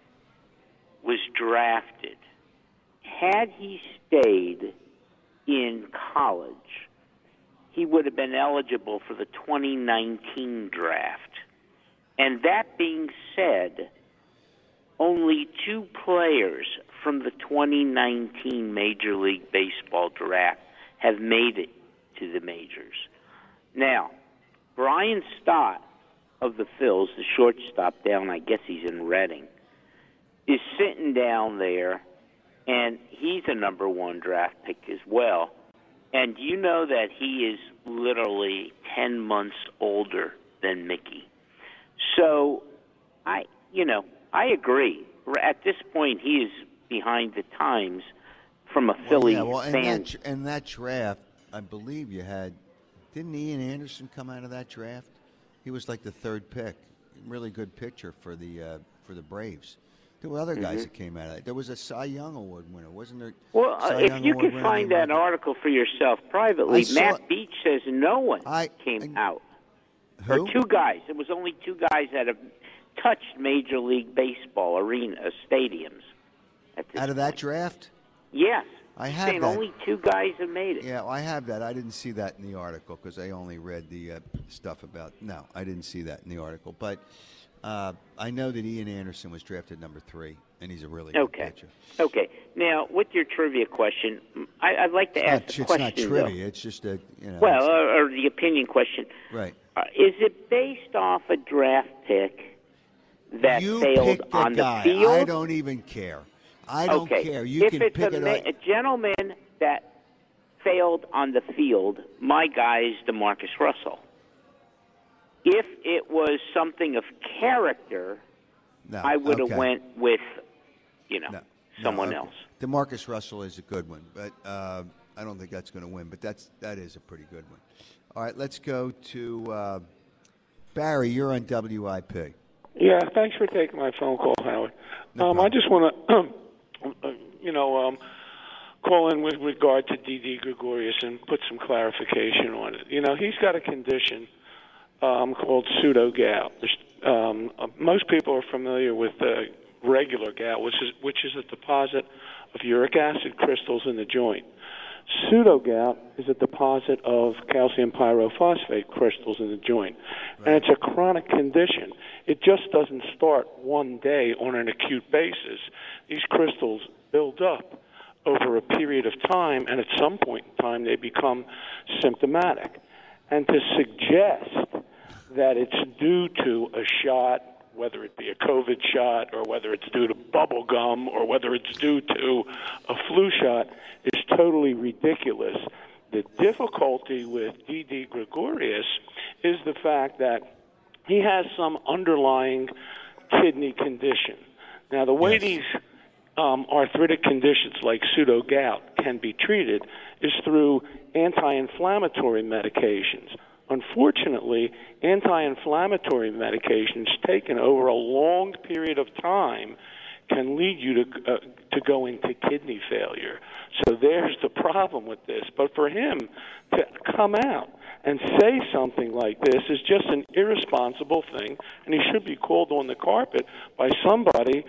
was drafted? Had he stayed in college, he would have been eligible for the 2019 draft. And that being said, only 2 players from the 2019 Major League Baseball draft have made it to the majors. Now, Brian Stott of the Phils, the shortstop down, I guess he's in Reading, is sitting down there, and he's a number 1 draft pick as well. And you know that he is literally 10 months older than Mickey. So, I agree. At this point, he is behind the times from a Philly fan. In that draft, I believe you had, didn't Ian Anderson come out of that draft? He was like the 3rd pick. Really good pitcher for the Braves. There were other guys that came out of that. There was a Cy Young Award winner, wasn't there? Well, if you can find that article for yourself privately, Matt Beach says no one came out. Who? Or 2 guys. It was only 2 guys that have touched Major League Baseball stadiums. Out of that draft? Yes. I He's have saying that. only 2 guys have made it. Yeah, I have that. I didn't see that in the article because I only read the stuff about. No, I didn't see that in the article. But I know that Ian Anderson was drafted number 3, and he's a really good pitcher. Okay. Now, with your trivia question, I'd like to ask a question. It's not trivia. Though. It's just a Well, or the opinion question. Right. Is it based off a draft pick that failed on the field? I don't even care. I don't care. You if can it's pick a gentleman that failed on the field, my guy is DeMarcus Russell. If it was something of character, I would have went with, someone else. DeMarcus Russell is a good one, but I don't think that's going to win. But that is a pretty good one. All right, let's go to Barry. You're on WIP. Yeah, thanks for taking my phone call, Howard. I just want to, call in with regard to Didi Gregorius and put some clarification on it. He's got a condition called pseudo-gout. Most people are familiar with regular gout, which is a deposit of uric acid crystals in the joint. Pseudo-gout is a deposit of calcium pyrophosphate crystals in the joint, and it's a chronic condition. It just doesn't start one day on an acute basis. These crystals build up over a period of time, and at some point in time they become symptomatic. And to suggest that it's due to a shot, whether it be a COVID shot or whether it's due to bubble gum or whether it's due to a flu shot, is totally ridiculous. The difficulty with Didi Gregorius is the fact that he has some underlying kidney condition. Now, the way these arthritic conditions like pseudo-gout can be treated is through anti-inflammatory medications. Unfortunately, anti-inflammatory medications taken over a long period of time can lead you to go into kidney failure. So there's the problem with this. But for him to come out and say something like this is just an irresponsible thing, and he should be called on the carpet by somebody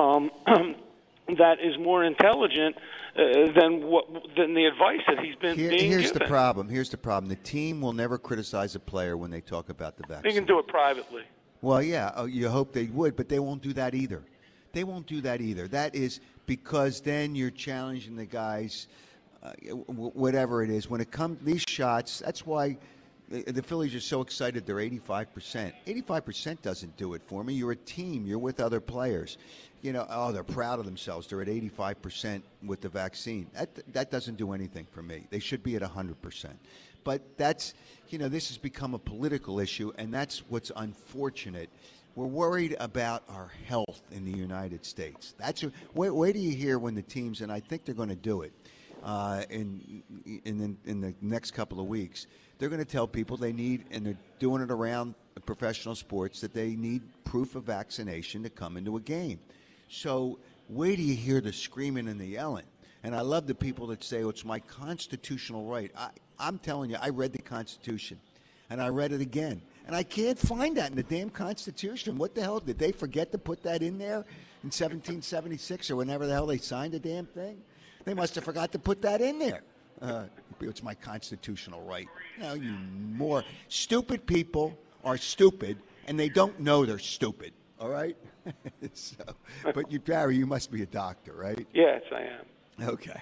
that is more intelligent than the advice that he's being given. Here's the problem. The team will never criticize a player when they talk about the vaccine. They can do it privately. Well, yeah, you hope they would, but they won't do that either. That is because then you're challenging the guys, whatever it is. When it comes these shots, that's why The Phillies are so excited they're 85%. 85% doesn't do it for me. You're a team. You're with other players. You know, they're proud of themselves. They're at 85% with the vaccine. That doesn't do anything for me. They should be at 100%. But that's, this has become a political issue, and that's what's unfortunate. We're worried about our health in the United States. Where do you hear when the teams, and I think they're going to do it in the next couple of weeks, they're going to tell people they need, and they're doing it around professional sports, that they need proof of vaccination to come into a game. So where do you hear the screaming and the yelling? And I love the people that say, it's my constitutional right. I'm telling you, I read the Constitution, and I read it again. And I can't find that in the damn Constitution. What the hell? Did they forget to put that in there in 1776 or whenever the hell they signed the damn thing? They must have forgot to put that in there. It's my constitutional right. You more stupid people are stupid, and they don't know they're stupid. All right? But you, Barry, you must be a doctor, right? Yes, I am. Okay.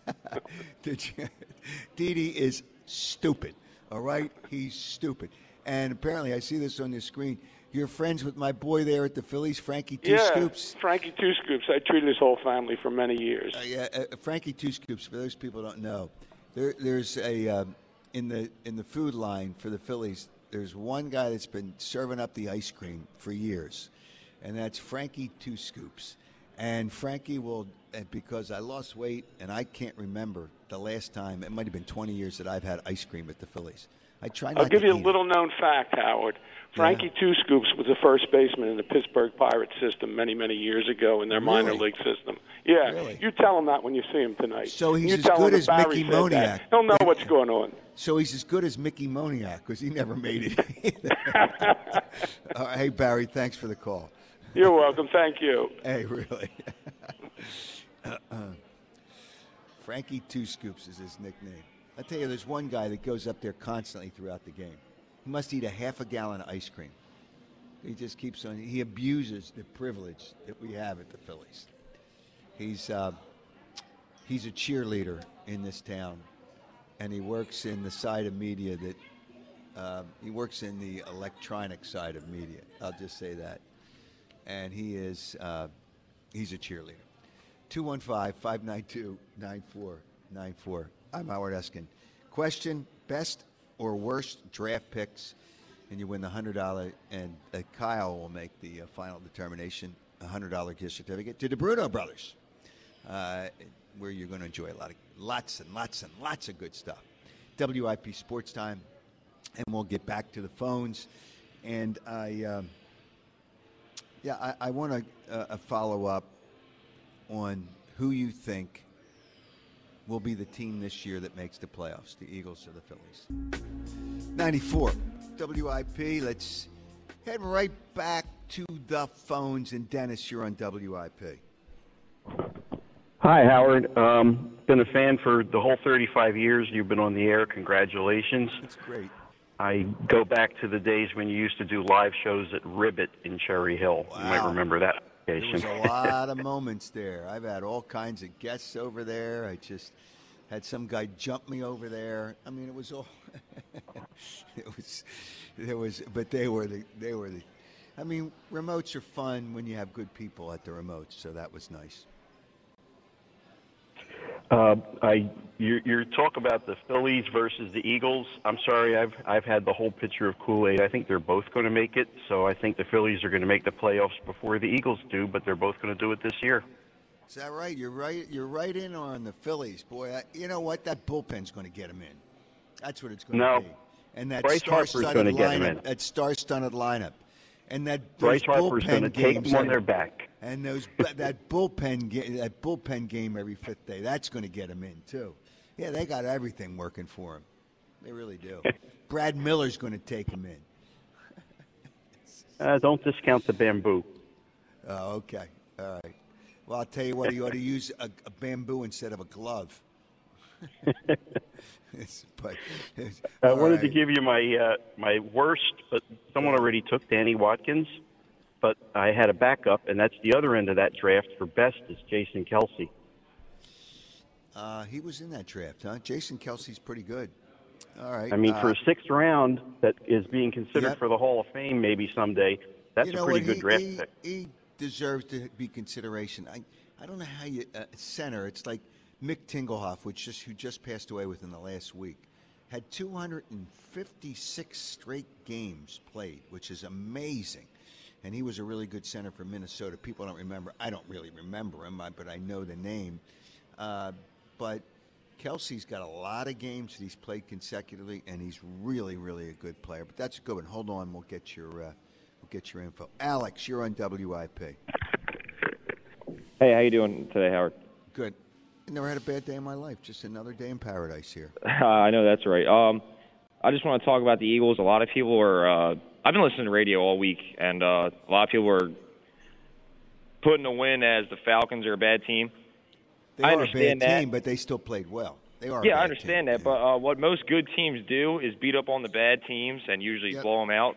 Didi is stupid. All right? He's stupid. And apparently, I see this on your screen. You're friends with my boy there at the Phillies, Frankie Two Scoops. Frankie Two Scoops. I treated his whole family for many years. Frankie Two Scoops. For those people who don't know, there's a in the food line for the Phillies. There's one guy that's been serving up the ice cream for years, and that's Frankie Two Scoops. And Frankie will, because I lost weight and I can't remember the last time. It might have been 20 years that I've had ice cream at the Phillies. I'll give you a little-known fact, Howard. Frankie Two Scoops was the first baseman in the Pittsburgh Pirates system many, many years ago in their minor league system. Yeah, Really? You tell him that when you see him tonight. So he's you as tell good him as that Barry Mickey said Moniak. that. He'll know what's going on. So he's as good as Mickey Moniak because he never made it. Hey, Barry, thanks for the call. You're welcome. Thank you. Hey, really. Frankie Two Scoops is his nickname. I tell you, there's one guy that goes up there constantly throughout the game. He must eat a half a gallon of ice cream. He just keeps on. He abuses the privilege that we have at the Phillies. He's a cheerleader in this town, and he works in the side of media that he works in the electronic side of media. I'll just say that. And he's a cheerleader. 215-592-9494. I'm Howard Eskin. Question, best or worst draft picks, and you win the $100, and Kyle will make the final determination, a $100 gift certificate to the Bruno Brothers, where you're going to enjoy lots and lots of good stuff. WIP Sports Time, and we'll get back to the phones. And I want to follow up on who you think will be the team this year that makes the playoffs, the Eagles or the Phillies. 94 WIP. Let's head right back to the phones. And Dennis, you're on WIP. Hi, Howard. Been a fan for the whole 35 years you've been on the air. Congratulations. That's great. I go back to the days when you used to do live shows at Ribbit in Cherry Hill. Wow. You might remember that. There was a lot of moments there. I've had all kinds of guests over there. I just had some guy jump me over there. I mean, it was all. But they were the. I mean, remotes are fun when you have good people at the remotes. So that was nice. Your talk about the Phillies versus the Eagles. I'm sorry, I've had the whole pitcher of Kool-Aid. I think they're both going to make it. So I think the Phillies are going to make the playoffs before the Eagles do, but they're both going to do it this year. Is that right? You're right. You're right in on the Phillies, boy. You know what? That bullpen's going to get them in. That's what it's going to be. And that star-studded lineup. That star-studded lineup. And that Bryce Harper's going to take them on their back. And that bullpen game every fifth day, that's going to get them in too. Yeah, they got everything working for them. They really do. Brad Miller's going to take them in. Don't discount the bamboo. Oh, okay. All right. Well, I'll tell you what, you ought to use a bamboo instead of a glove. I wanted to give you my worst, but someone already took Danny Watkins. But I had a backup, and that's the other end of that draft for best is Jason Kelce. He was in that draft, huh? Jason Kelce's pretty good. All right. I mean, for a sixth round that is being considered for the Hall of Fame maybe someday, that's a pretty good draft pick. He deserves to be consideration. I don't know how you center. It's like Mick Tingelhoff, who just passed away within the last week, had 256 straight games played, which is amazing. And he was a really good center for Minnesota. People don't remember. I don't really remember him, but I know the name. But Kelsey's got a lot of games that he's played consecutively, and he's really, really a good player. But that's a good one. Hold on, we'll get your info. Alex, you're on WIP. Hey, how you doing today, Howard? Good. I never had a bad day in my life. Just another day in paradise here. I know that's right. I just want to talk about the Eagles. A lot of people are. I've been listening to radio all week, and a lot of people are putting the win as the Falcons are a bad team. They are a bad team, but they still played well. They are. Yeah, I understand that. But what most good teams do is beat up on the bad teams and usually blow them out.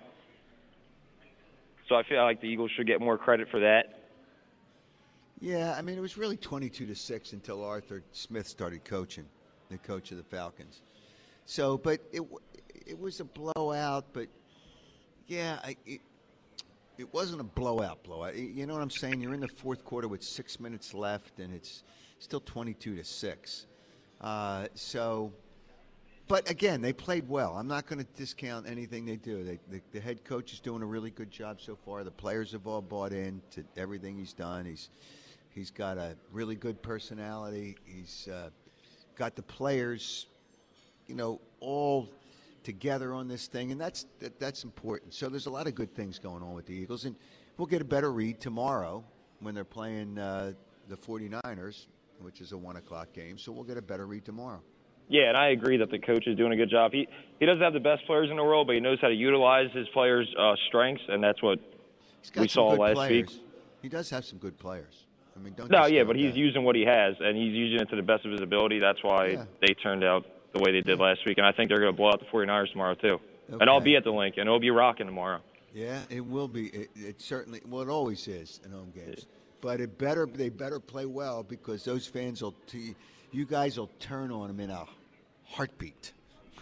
So I feel like the Eagles should get more credit for that. Yeah, I mean, it was really 22-6 until Arthur Smith started coaching, the coach of the Falcons. So, but it was a blowout, but yeah, it wasn't a blowout. You know what I'm saying? You're in the fourth quarter with 6 minutes left, and it's still 22-6. But again, they played well. I'm not going to discount anything they do. The head coach is doing a really good job so far. The players have all bought in to everything he's done. He's got a really good personality. He's got the players, all together on this thing, and that's important. So there's a lot of good things going on with the Eagles, and we'll get a better read tomorrow when they're playing the 49ers, which is a 1 o'clock game. So we'll get a better read tomorrow. Yeah, and I agree that the coach is doing a good job. He doesn't have the best players in the world, but he knows how to utilize his players' strengths, and that's what we saw last week. He does have some good players. I mean, but he's using what he has, and he's using it to the best of his ability. That's why they turned out the way they did last week, and I think they're going to blow out the 49ers tomorrow too. Okay. And I'll be at the link, and it'll be rocking tomorrow. Yeah, it will be. It certainly, it always is in home games. But they better play well, because those fans you guys will turn on them in a heartbeat.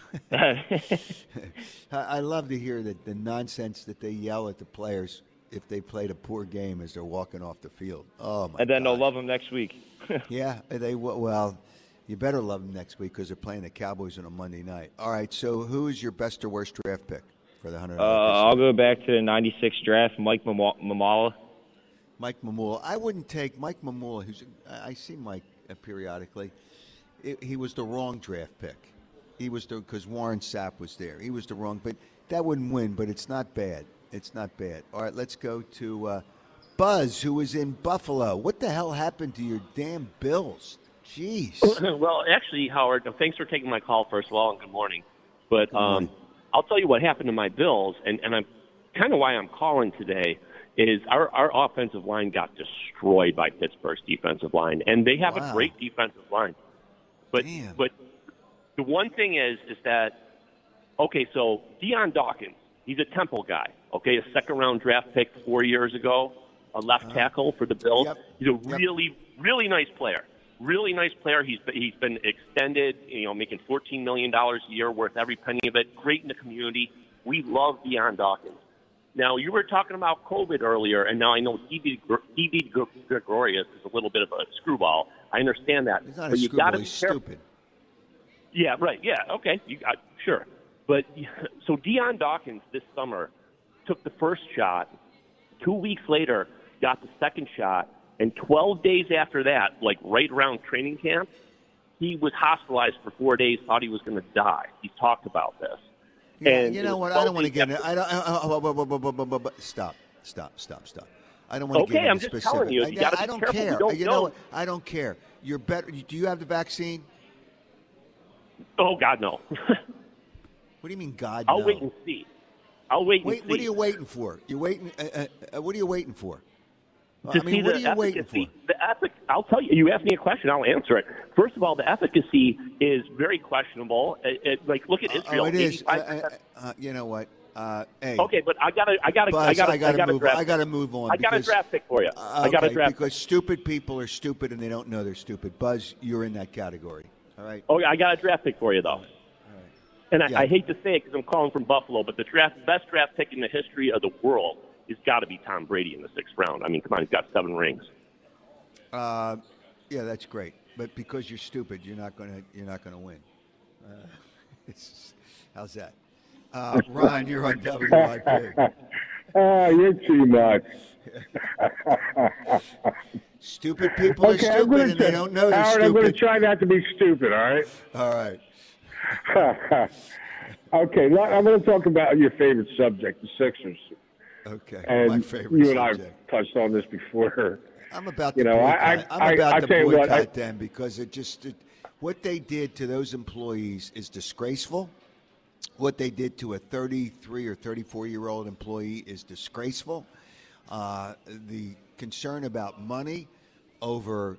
I love to hear the nonsense that they yell at the players if they played a poor game as they're walking off the field. Oh my! And then God. they'll love them next week. Yeah, they will. Well, you better love them next week because they're playing the Cowboys on a Monday night. All right. So, who is your best or worst draft pick for the $100? I'll go back to the '96 draft. Mike Mamula. Mike Mamula. I wouldn't take Mike Mamula. I see Mike periodically. He was the wrong draft pick. He was because Warren Sapp was there. He was the wrong, but that wouldn't win. But it's not bad. It's not bad. All right, let's go to Buzz, who is in Buffalo. What the hell happened to your damn Bills? Jeez. Well, actually, Howard, thanks for taking my call, first of all, and good morning. But I'll tell you what happened to my Bills, and I'm kind of why I'm calling today is our offensive line got destroyed by Pittsburgh's defensive line, and they have a great defensive line. But the one thing is that, okay, so Deion Dawkins, he's a Temple guy, okay, a second-round draft pick 4 years ago, a left tackle for the Bills. Yep. He's a really, really nice player. Really nice player. He's been extended, making $14 million a year, worth every penny of it. Great in the community. We love Deion Dawkins. Now, you were talking about COVID earlier, and now I know D.B. Gregorius is a little bit of a screwball. I understand that. He's not but a screwball. He's stupid. Yeah, right. Yeah, okay. Sure. But so Deion Dawkins this summer took the first shot. 2 weeks later, got the second shot. And 12 days after that, like right around training camp, he was hospitalized for 4 days, thought he was going to die. He talked about this. Yeah, and you know what? I don't want to get into Stop. I don't want to get into I'm just specific. telling you. I don't care. You know what? I don't care. You're better. Do you have the vaccine? Oh, God, no. What do you mean, God, I'll no? wait and see. I'll wait and see. What are you waiting for? You're waiting. What are you waiting for? To see what the are you waiting for? I'll tell you. You asked me a question. I'll answer it. First of all, the efficacy is very questionable. Look at Israel. Oh, it is. You know what? Hey. Okay, but I gotta move on. I got a draft pick for you. I got a draft because stupid people are stupid and they don't know they're stupid. Buzz, you're in that category. All right. Oh, I got a draft pick for you though. All right. And I hate to say it because I'm calling from Buffalo, but the best draft pick in the history of the world has got to be Tom Brady in the 6th round. I mean, come on, he's got 7 rings. Yeah, that's great. But because you're stupid, you're not gonna win. How's that? Ron, you're on WIP. Oh, you're too much. Stupid people are stupid, and they don't know they're Howard, stupid. I'm going to try not to be stupid, all right? All right. Okay, I'm going to talk about your favorite subject, the Sixers. Okay, and my favorite you and subject. I touched on this before. I'm about to boycott them because what they did to those employees is disgraceful. What they did to a 33 or 34-year-old employee is disgraceful. The concern about money over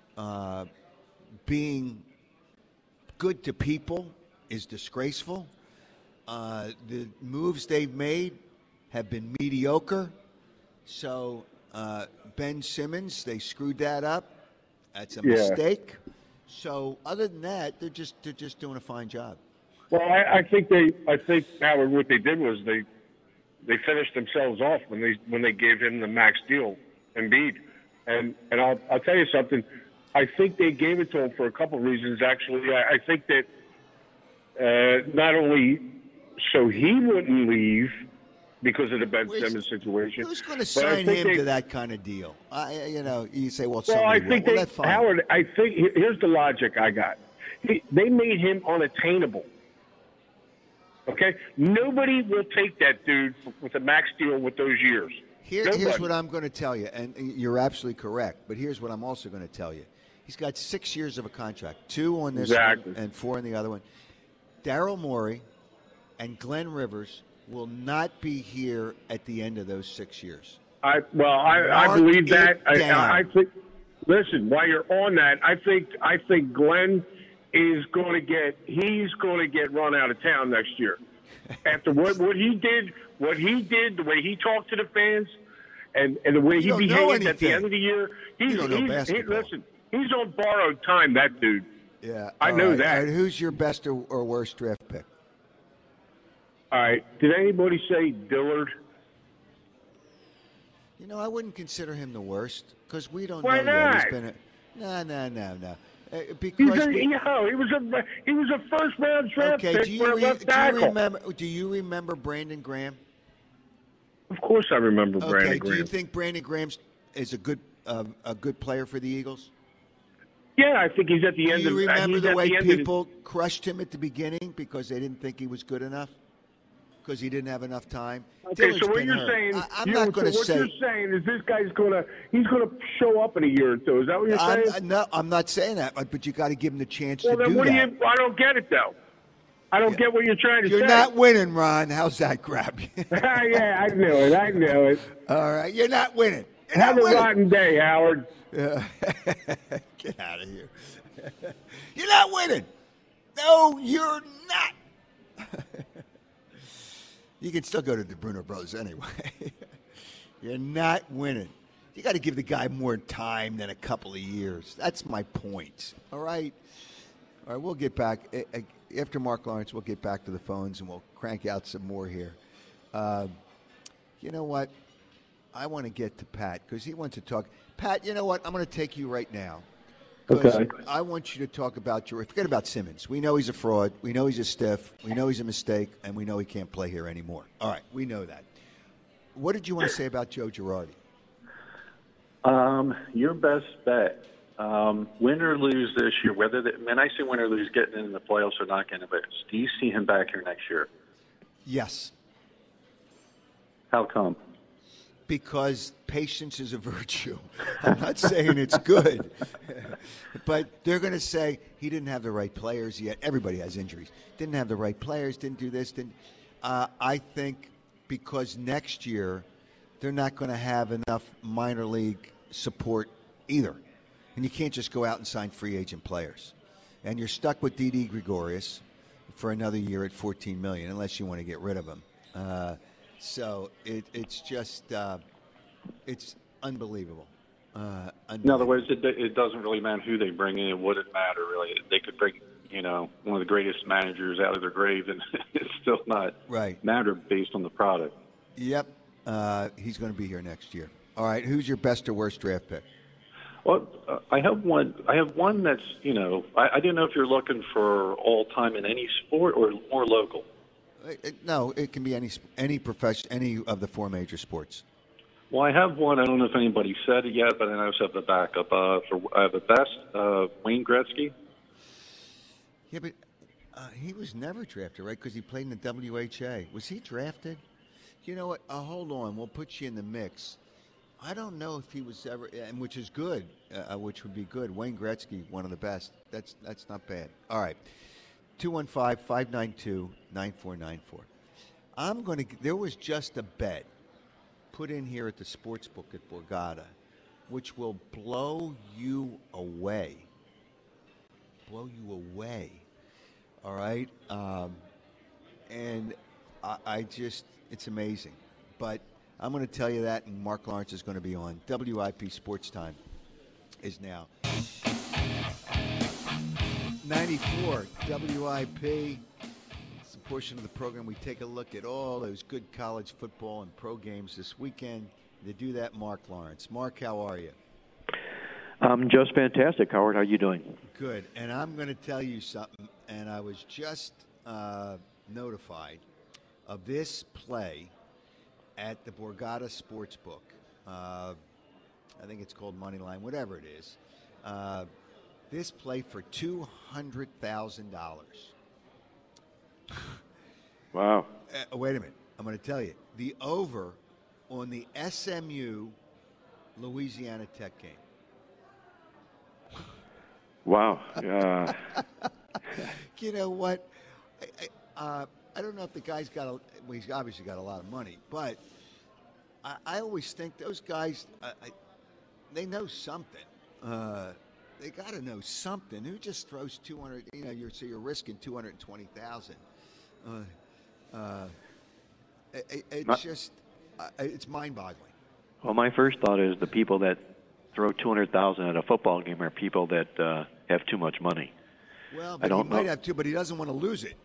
being good to people is disgraceful. The moves they've made have been mediocre. So Ben Simmons, they screwed that up. That's a mistake. So other than that, they're just doing a fine job. Well, I think Howard, what they did was they finished themselves off when they gave him the max deal, Embiid, and I'll tell you something. I think they gave it to him for a couple of reasons. Actually, I think that not only so he wouldn't leave because of the Ben Simmons situation. Who's going to sign him to that kind of deal? You say, well, I think that's fine. Howard, I think here's the logic I got. They made him unattainable. Okay? Nobody will take that dude with a max deal with those years. Here's what I'm going to tell you, and you're absolutely correct, but here's what I'm also going to tell you. He's got 6 years of a contract, 2 on this one and 4 on the other one. Daryl Morey and Glenn Rivers will not be here at the end of those 6 years. I believe that. I think. Listen, while you're on that, I think Glenn is going to get run out of town next year. After what he did, the way he talked to the fans, and the way he behaved at the end of the year, he's on borrowed time. That dude. Yeah, I know that. All right, who's your best or worst draft pick? All right. Did anybody say Dillard? I wouldn't consider him the worst because we don't Why know not? yet. He's been no. Because he was a first round draft pick for a left tackle. Do you remember Brandon Graham? Of course, I remember Brandon Graham. Do you think Brandon Graham is a good player for the Eagles? Yeah, I think he's at the end. Do you remember the way people crushed him at the beginning because they didn't think he was good enough? Because he didn't have enough time. Okay, Dillard's so what been you're hurt. saying? I'm not going to say. What you're saying is this guy's he's gonna show up in a year or two. Is that what you're saying? No, I'm not saying that. But you got to give him the chance well, to then do what that. I don't get it though. I don't get what you're trying to say. You're not winning, Ron. How's that grab you? Yeah, I knew it. All right, you're not winning. Have a rotten day, Howard. Get out of here. You're not winning. No, you're not. You can still go to the Bruno Brothers anyway. You're not winning. You got to give the guy more time than a couple of years. That's my point. All right? All right, we'll get back. After Mark Lawrence, we'll get back to the phones and we'll crank out some more here. You know what? I want to get to Pat because he wants to talk. Pat, you know what? I'm going to take you right now. Okay. I want you to talk about forget about Simmons. We know he's a fraud. We know he's a stiff. We know he's a mistake. And we know he can't play here anymore. All right. We know that. What did you want to say about Joe Girardi? Your best bet, win or lose this year, when I say win or lose, getting in the playoffs or not getting in the playoffs, do you see him back here next year? Yes. How come? Because patience is a virtue. I'm not saying it's good. But they're going to say he didn't have the right players yet. Everybody has injuries. Didn't have the right players, didn't do this. I think because next year they're not going to have enough minor league support either. And you can't just go out and sign free agent players. And you're stuck with Didi Gregorius for another year at $14 million unless you want to get rid of him. So it's just it's unbelievable. In other words, it doesn't really matter who they bring in. It wouldn't matter really. They could bring one of the greatest managers out of their grave, and it's still not matter based on the product. Yep. He's going to be here next year. All right. Who's your best or worst draft pick? Well, I have one that's, I didn't know if you're looking for all time in any sport or more local. No, it can be any profession, any of the four major sports. Well, I have one. I don't know if anybody said it yet, but I also have the backup. I have the best, Wayne Gretzky. Yeah, but he was never drafted, right? Because he played in the WHA. Was he drafted? You know what? Hold on. We'll put you in the mix. I don't know if he was ever, and which is good, which would be good. Wayne Gretzky, one of the best. That's not bad. All right. 215-592-9494. There was just a bet put in here at the sports book at Borgata, which will blow you away. Blow you away. All right? And I just, it's amazing. But I'm going to tell you that, and Mark Lawrence is going to be on. WIP Sports Time is now 94 WIP. It's a portion of the program we take a look at all those good college football and pro games this weekend. To do that, Mark Lawrence. Mark, how are you? I'm just fantastic, Howard. How are you doing? Good. And I'm going to tell you something, and I was just notified of this play at the Borgata Sportsbook. I think it's called Moneyline, whatever it is. This play for $200,000. Wow. Wait a minute. I'm going to tell you. The over on the SMU Louisiana Tech game. Wow. You know what? I don't know if the guy's he's obviously got a lot of money, but I always think those guys, they know something. They got to know something. Who just throws 200? So you're risking 220,000. It's mind-boggling. Well, my first thought is the people that throw 200,000 at a football game are people that have too much money. Well, but he might have too, but he doesn't want to lose it.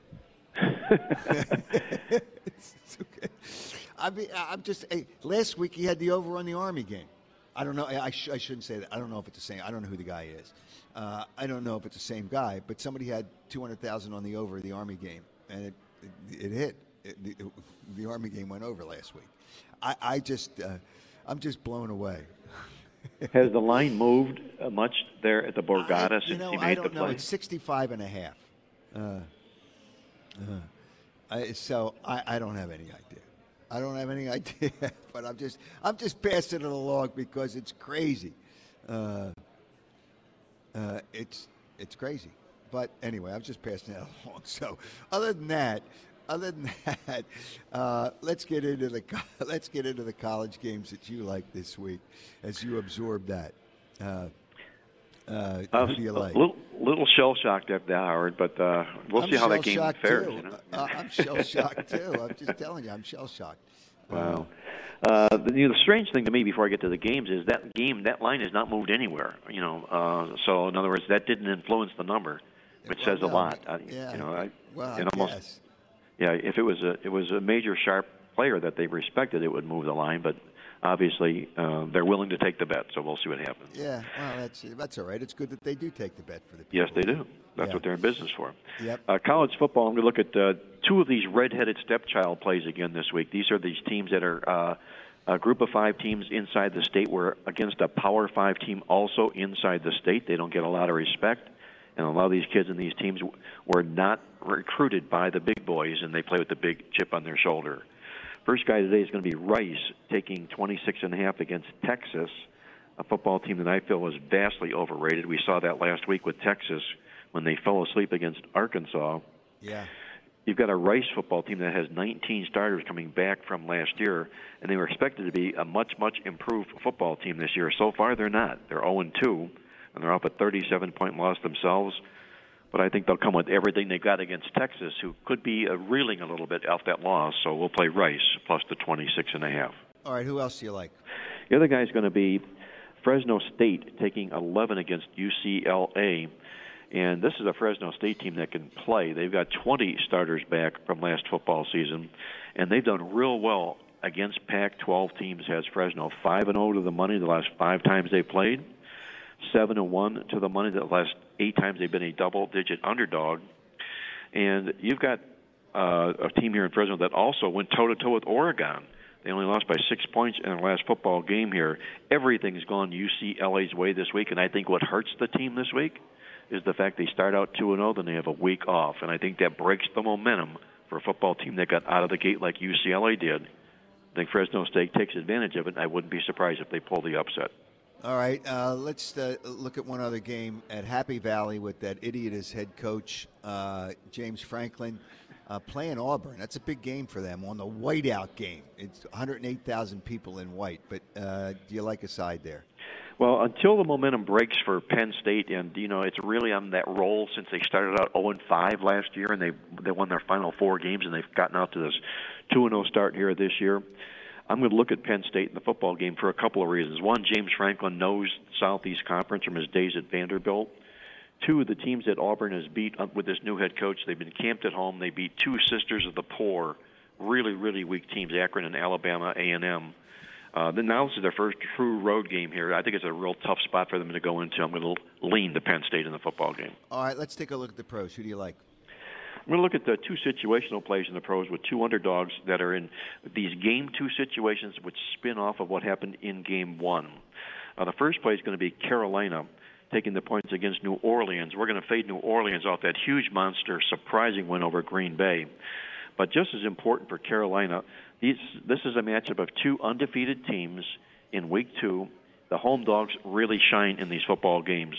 It's okay. I mean, last week he had the over on the Army game. I don't know. I shouldn't say that. I don't know if it's the same. I don't know who the guy is. I don't know if it's the same guy. But somebody had 200,000 on the over of the Army game, and it hit. The Army game went over last week. I'm just blown away. Has the line moved much there at the Borgata since he made the play? No, it's 65.5. So I don't have any idea. I don't have any idea, but I'm just passing it along because it's crazy. It's crazy. But anyway, I'm just passing it along. So other than that, let's get into the college games that you like this week as you absorb that. Who do you like? Little shell-shocked at that, Howard, but we'll see how that game fares. I'm shell-shocked, too. I'm just telling you, I'm shell-shocked. Wow. The strange thing to me before I get to the games is that line has not moved anywhere. So in other words, that didn't influence the number, which says a lot. If it was a major sharp player that they respected, it would move the line, but obviously they're willing to take the bet, so we'll see what happens. Yeah, well, that's all right. It's good that they do take the bet for the people. Yes, they do. That's what they're in business for. Yep. College football, I'm going to look at two of these red-headed stepchild plays again this week. These are these teams that are a group of 5 teams inside the state. We're against a Power 5 team also inside the state. They don't get a lot of respect. And a lot of these kids in these teams were not recruited by the big boys, and they play with the big chip on their shoulder. First guy today is going to be Rice, taking 26.5 against Texas, a football team that I feel was vastly overrated. We saw that last week with Texas when they fell asleep against Arkansas. Yeah. You've got a Rice football team that has 19 starters coming back from last year, and they were expected to be a much, much improved football team this year. So far, they're not. They're 0-2. And they're up a 37-point loss themselves. But I think they'll come with everything they got against Texas, who could be reeling a little bit off that loss. So we'll play Rice plus the 26.5. All right, who else do you like? The other guy is going to be Fresno State taking 11 against UCLA And this is a Fresno State team that can play. They've got 20 starters back from last football season, and they've done real well against Pac-12 teams. Has Fresno 5-0 to the money the last 5 times they played, 7-1 to the money the last 8 times they've been a double-digit underdog. And you've got a team here in Fresno that also went toe-to-toe with Oregon. They only lost by 6 points in their last football game here. Everything's gone UCLA's way this week, and I think what hurts the team this week is the fact they start out 2-0, then they have a week off. And I think that breaks the momentum for a football team that got out of the gate like UCLA did. I think Fresno State takes advantage of it, and I wouldn't be surprised if they pull the upset. All right, let's look at one other game at Happy Valley with that idiot as head coach, James Franklin, playing Auburn. That's a big game for them on the whiteout game. It's 108,000 people in white, but do you like a side there? Well, until the momentum breaks for Penn State, and it's really on that roll since they started out 0-5 last year, and they won their final 4 games, and they've gotten out to this 2-0 start here this year. I'm going to look at Penn State in the football game for a couple of reasons. One, James Franklin knows Southeast Conference from his days at Vanderbilt. 2, the teams that Auburn has beat with this new head coach, they've been camped at home. They beat 2 Sisters of the Poor, really, really weak teams, Akron and Alabama A&M. Then now this is their first true road game here. I think it's a real tough spot for them to go into. I'm going to lean to Penn State in the football game. All right, let's take a look at the pros. Who do you like? I'm going to look at the 2 situational plays in the pros with 2 underdogs that are in these Game 2 situations which spin off of what happened in Game 1. The first play is going to be Carolina taking the points against New Orleans. We're going to fade New Orleans off that huge monster, surprising win over Green Bay. But just as important for Carolina, this is a matchup of 2 undefeated teams in Week 2. The home dogs really shine in these football games.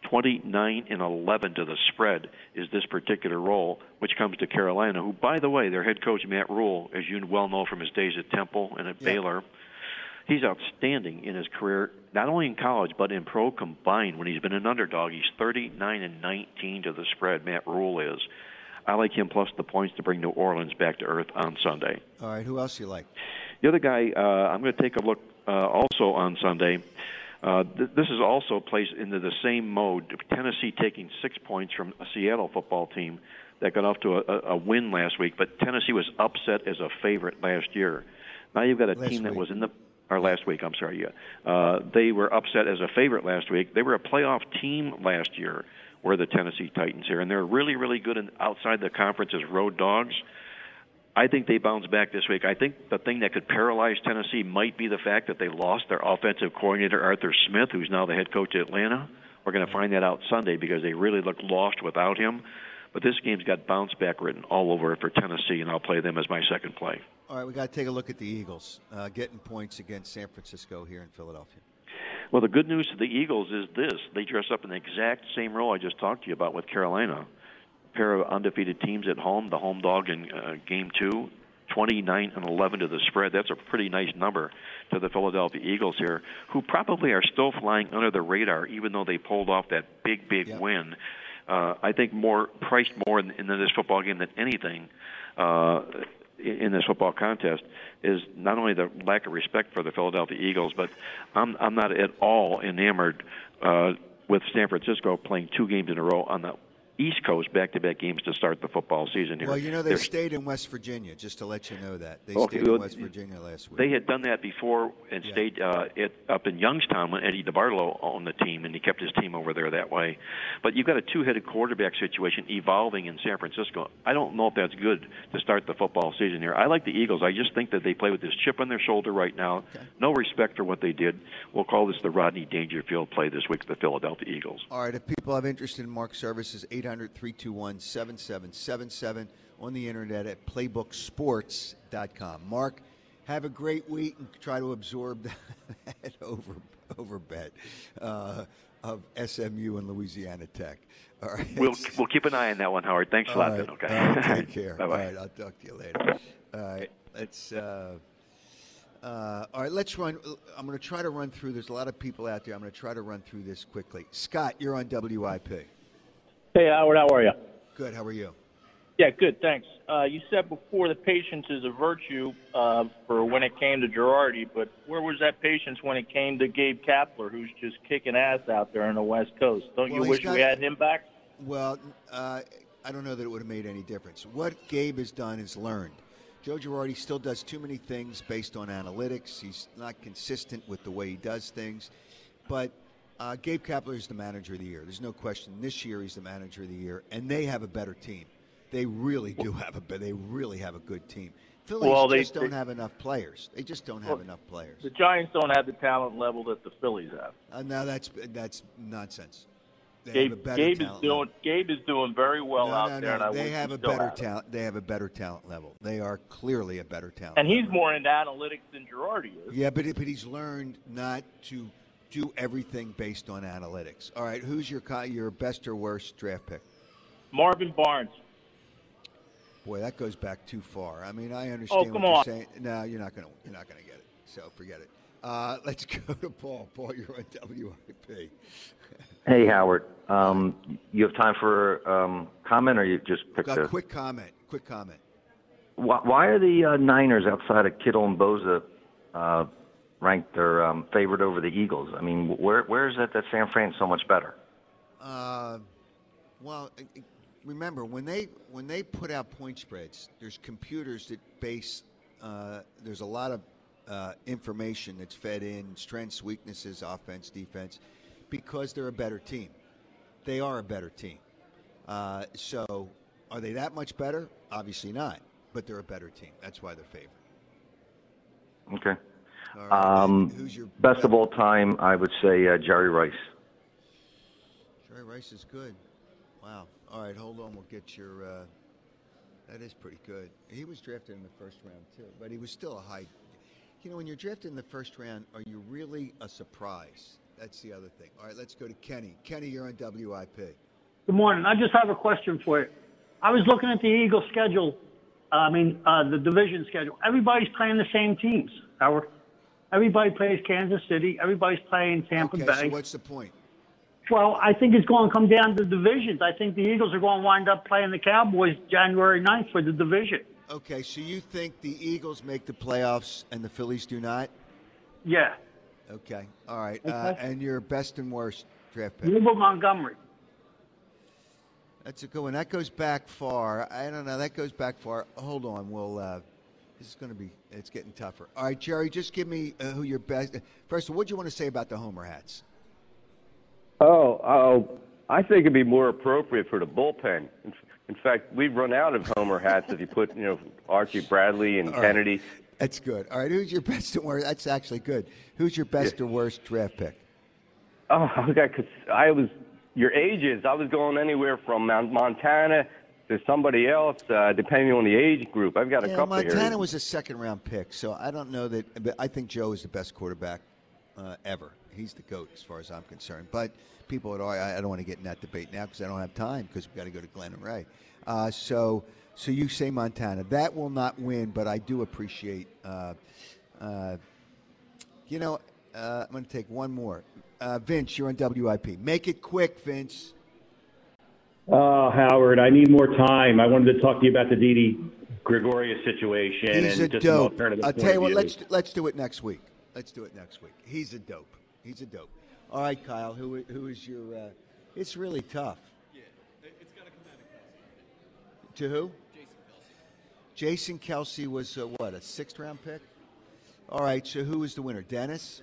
29-11 to the spread is this particular role, which comes to Carolina, who, by the way, their head coach, Matt Rule, as you well know from his days at Temple and at Baylor, he's outstanding in his career, not only in college, but in pro combined. When he's been an underdog, he's 39-19 to the spread, Matt Rule is. I like him plus the points to bring New Orleans back to earth on Sunday. All right, who else do you like? The other guy, I'm going to take a look also on Sunday. This is also plays into the same mode. Tennessee taking 6 points from a Seattle football team that got off to a win last week, but Tennessee was upset as a favorite last year. Now you've got a team that was in the last week. I'm sorry, they were upset as a favorite last week. They were a playoff team last year. Were the Tennessee Titans here, and they're really, really good outside the conference as road dogs. I think they bounce back this week. I think the thing that could paralyze Tennessee might be the fact that they lost their offensive coordinator, Arthur Smith, who's now the head coach at Atlanta. We're going to find that out Sunday because they really look lost without him. But this game's got bounce back written all over it for Tennessee, and I'll play them as my second play. All right, we got to take a look at the Eagles getting points against San Francisco here in Philadelphia. Well, the good news to the Eagles is this. They dress up in the exact same role I just talked to you about with Carolina. A pair of undefeated teams at home, the home dog in Game 2, 29-11 to the spread. That's a pretty nice number to the Philadelphia Eagles here, who probably are still flying under the radar, even though they pulled off that big win. I think priced more in this football game than anything in this football contest is not only the lack of respect for the Philadelphia Eagles, but I'm not at all enamored with San Francisco playing 2 games in a row on the East Coast, back-to-back games to start the football season here. Well, they stayed in West Virginia, just to let you know that. They stayed in West Virginia last week. They had done that before and stayed up in Youngstown when Eddie DeBartolo owned the team, and he kept his team over there that way. But you've got a 2-headed quarterback situation evolving in San Francisco. I don't know if that's good to start the football season here. I like the Eagles. I just think that they play with this chip on their shoulder right now. Okay. No respect for what they did. We'll call this the Rodney Dangerfield play this week for the Philadelphia Eagles. All right, if people have interest in Mark's services, 800-321-7777 on the internet at playbooksports.com. Mark, have a great week and try to absorb that over bet of SMU and Louisiana Tech. All right. We'll keep an eye on that one, Howard. Thanks a lot. Right. Then, okay. Take care. Bye-bye. All right, I'll talk to you later. All right, let's. All right, let's run. I'm going to try to run through. There's a lot of people out there. I'm going to try to run through this quickly. Scott, you're on WIP. Hey, Howard, how are you? Good. How are you? Yeah, good, thanks. You said before the patience is a virtue for when it came to Girardi, but where was that patience when it came to Gabe Kapler, who's just kicking ass out there on the West Coast? Don't you wish we had him back? Well, I don't know that it would have made any difference. What Gabe has done is learned. Joe Girardi still does too many things based on analytics. He's not consistent with the way he does things. But Gabe Kapler is the manager of the year. There's no question. This year he's the manager of the year, and they have a better team. They really do have a good team. Phillies don't have enough players. They just don't have enough players. The Giants don't have the talent level that the Phillies have. No, that's nonsense. Gabe is doing very well out there, and they have a better talent. They have a better talent level. They are clearly a better talent. And he's more into analytics than Girardi is. Yeah, but he's learned not to do everything based on analytics. All right, who's your best or worst draft pick? Marvin Barnes. Boy, that goes back too far. I mean, I understand what you're saying. No, you're not gonna get it. So forget it. Let's go to Paul. Paul, you're on WIP. Hey, Howard. You have time for comment, or you just picked a quick comment? Quick comment. Why are the Niners outside of Kittle and Bosa ranked their favorite over the Eagles? I mean, where is it that San Fran's so much better? Well, remember when they put out point spreads, there's computers that base. There's a lot of information that's fed in, strengths, weaknesses, offense, defense, because they're a better team. They are a better team. So are they that much better? Obviously not, but they're a better team. That's why they're favored. Okay. All right. Who's your best of all time? I would say Jerry Rice. Jerry Rice is good. Wow. All right, hold on. We'll get your that is pretty good. He was drafted in the first round, too, but he was still a high. You know, when you're drafted in the first round, are you really a surprise? That's the other thing. All right, let's go to Kenny. Kenny, you're on WIP. Good morning. I just have a question for you. I was looking at the Eagles schedule, the division schedule. Everybody's playing the same teams, Howard. Everybody plays Kansas City. Everybody's playing Tampa Bay. So what's the point? Well, I think it's going to come down to divisions. I think the Eagles are going to wind up playing the Cowboys January 9th for the division. Okay, so you think the Eagles make the playoffs and the Phillies do not? Yeah. Okay, all right. Okay. And your best and worst draft pick? Ruben Montgomery. That's a good one. That goes back far. I don't know. That goes back far. Hold on. This is going to be, it's getting tougher. All right, Jerry, just give me who your best. First of all, what do you want to say about the Homer hats? I think it'd be more appropriate for the bullpen. In fact, we've run out of Homer hats if you put, Archie Bradley and Kennedy. That's good. All right, who's your best and worst? That's actually good. Who's your best or worst draft pick? Oh, okay, because your ages, I was going anywhere from Montana to somebody else, depending on the age group. I've got a couple here. Montana was a second-round pick, so I don't know that. But I think Joe is the best quarterback ever. He's the GOAT as far as I'm concerned. But people I don't want to get in that debate now because I don't have time because we've got to go to Glenn and Ray. So you say Montana. That will not win, but I do appreciate. I'm going to take one more. Vince, you're on WIP. Make it quick, Vince. Howard, I need more time. I wanted to talk to you about the Didi Gregorius situation. He's and a just dope. An I'll tell you what. Let's do it next week. He's a dope. All right, Kyle. Who is your? It's really tough. Yeah, it's got to come out of Kelsey. To who? Jason Kelsey. Jason Kelsey was a sixth-round pick. All right. So who is the winner? Dennis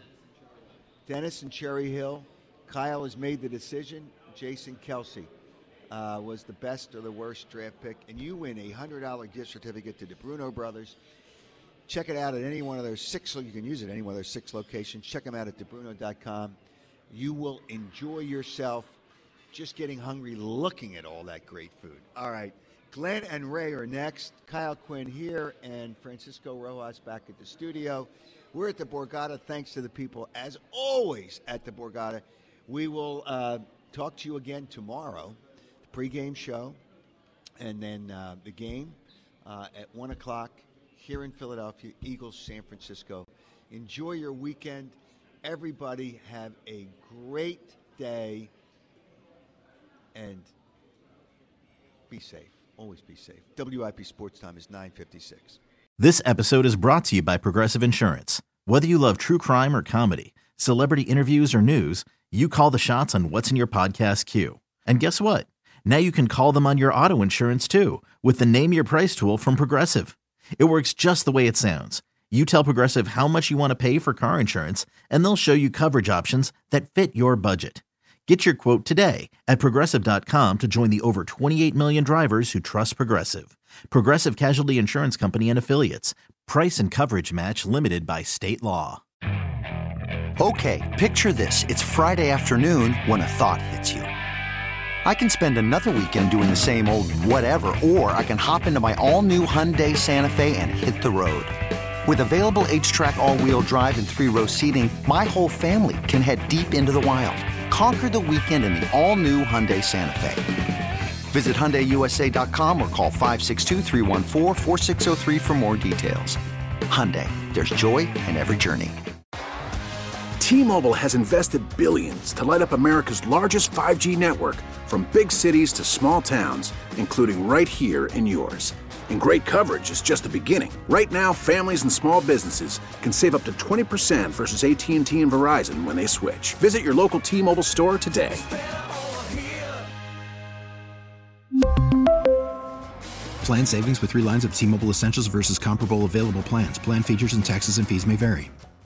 and Cherry Hill. Kyle has made the decision. Jason Kelsey was the best or the worst draft pick, and you win a $100 gift certificate to DeBruno Brothers. Check it out at any one of their six. You can use it at any one of their 6 locations. Check them out at DeBruno.com. You will enjoy yourself. Just getting hungry looking at all that great food. All right, Glenn and Ray are next. Kyle Quinn here and Francisco Rojas back at the studio. We're at the Borgata. Thanks to the people, as always, at the Borgata. We will talk to you again tomorrow, the pregame show, and then the game at 1 o'clock. Here in Philadelphia, Eagles, San Francisco. Enjoy your weekend. Everybody have a great day. And be safe. Always be safe. WIP Sports Time is 9:56. This episode is brought to you by Progressive Insurance. Whether you love true crime or comedy, celebrity interviews or news, you call the shots on what's in your podcast queue. And guess what? Now you can call them on your auto insurance too with the Name Your Price tool from Progressive. It works just the way it sounds. You tell Progressive how much you want to pay for car insurance, and they'll show you coverage options that fit your budget. Get your quote today at Progressive.com to join the over 28 million drivers who trust Progressive. Progressive Casualty Insurance Company and Affiliates. Price and coverage match limited by state law. Okay, picture this. It's Friday afternoon when a thought hits you. I can spend another weekend doing the same old whatever, or I can hop into my all-new Hyundai Santa Fe and hit the road. With available H-Track all-wheel drive and 3-row seating, my whole family can head deep into the wild. Conquer the weekend in the all-new Hyundai Santa Fe. Visit HyundaiUSA.com or call 562-314-4603 for more details. Hyundai, there's joy in every journey. T-Mobile has invested billions to light up America's largest 5G network, from big cities to small towns, including right here in yours. And great coverage is just the beginning. Right now, families and small businesses can save up to 20% versus AT&T and Verizon when they switch. Visit your local T-Mobile store today. Plan savings with 3 lines of T-Mobile Essentials versus comparable available plans. Plan features and taxes and fees may vary.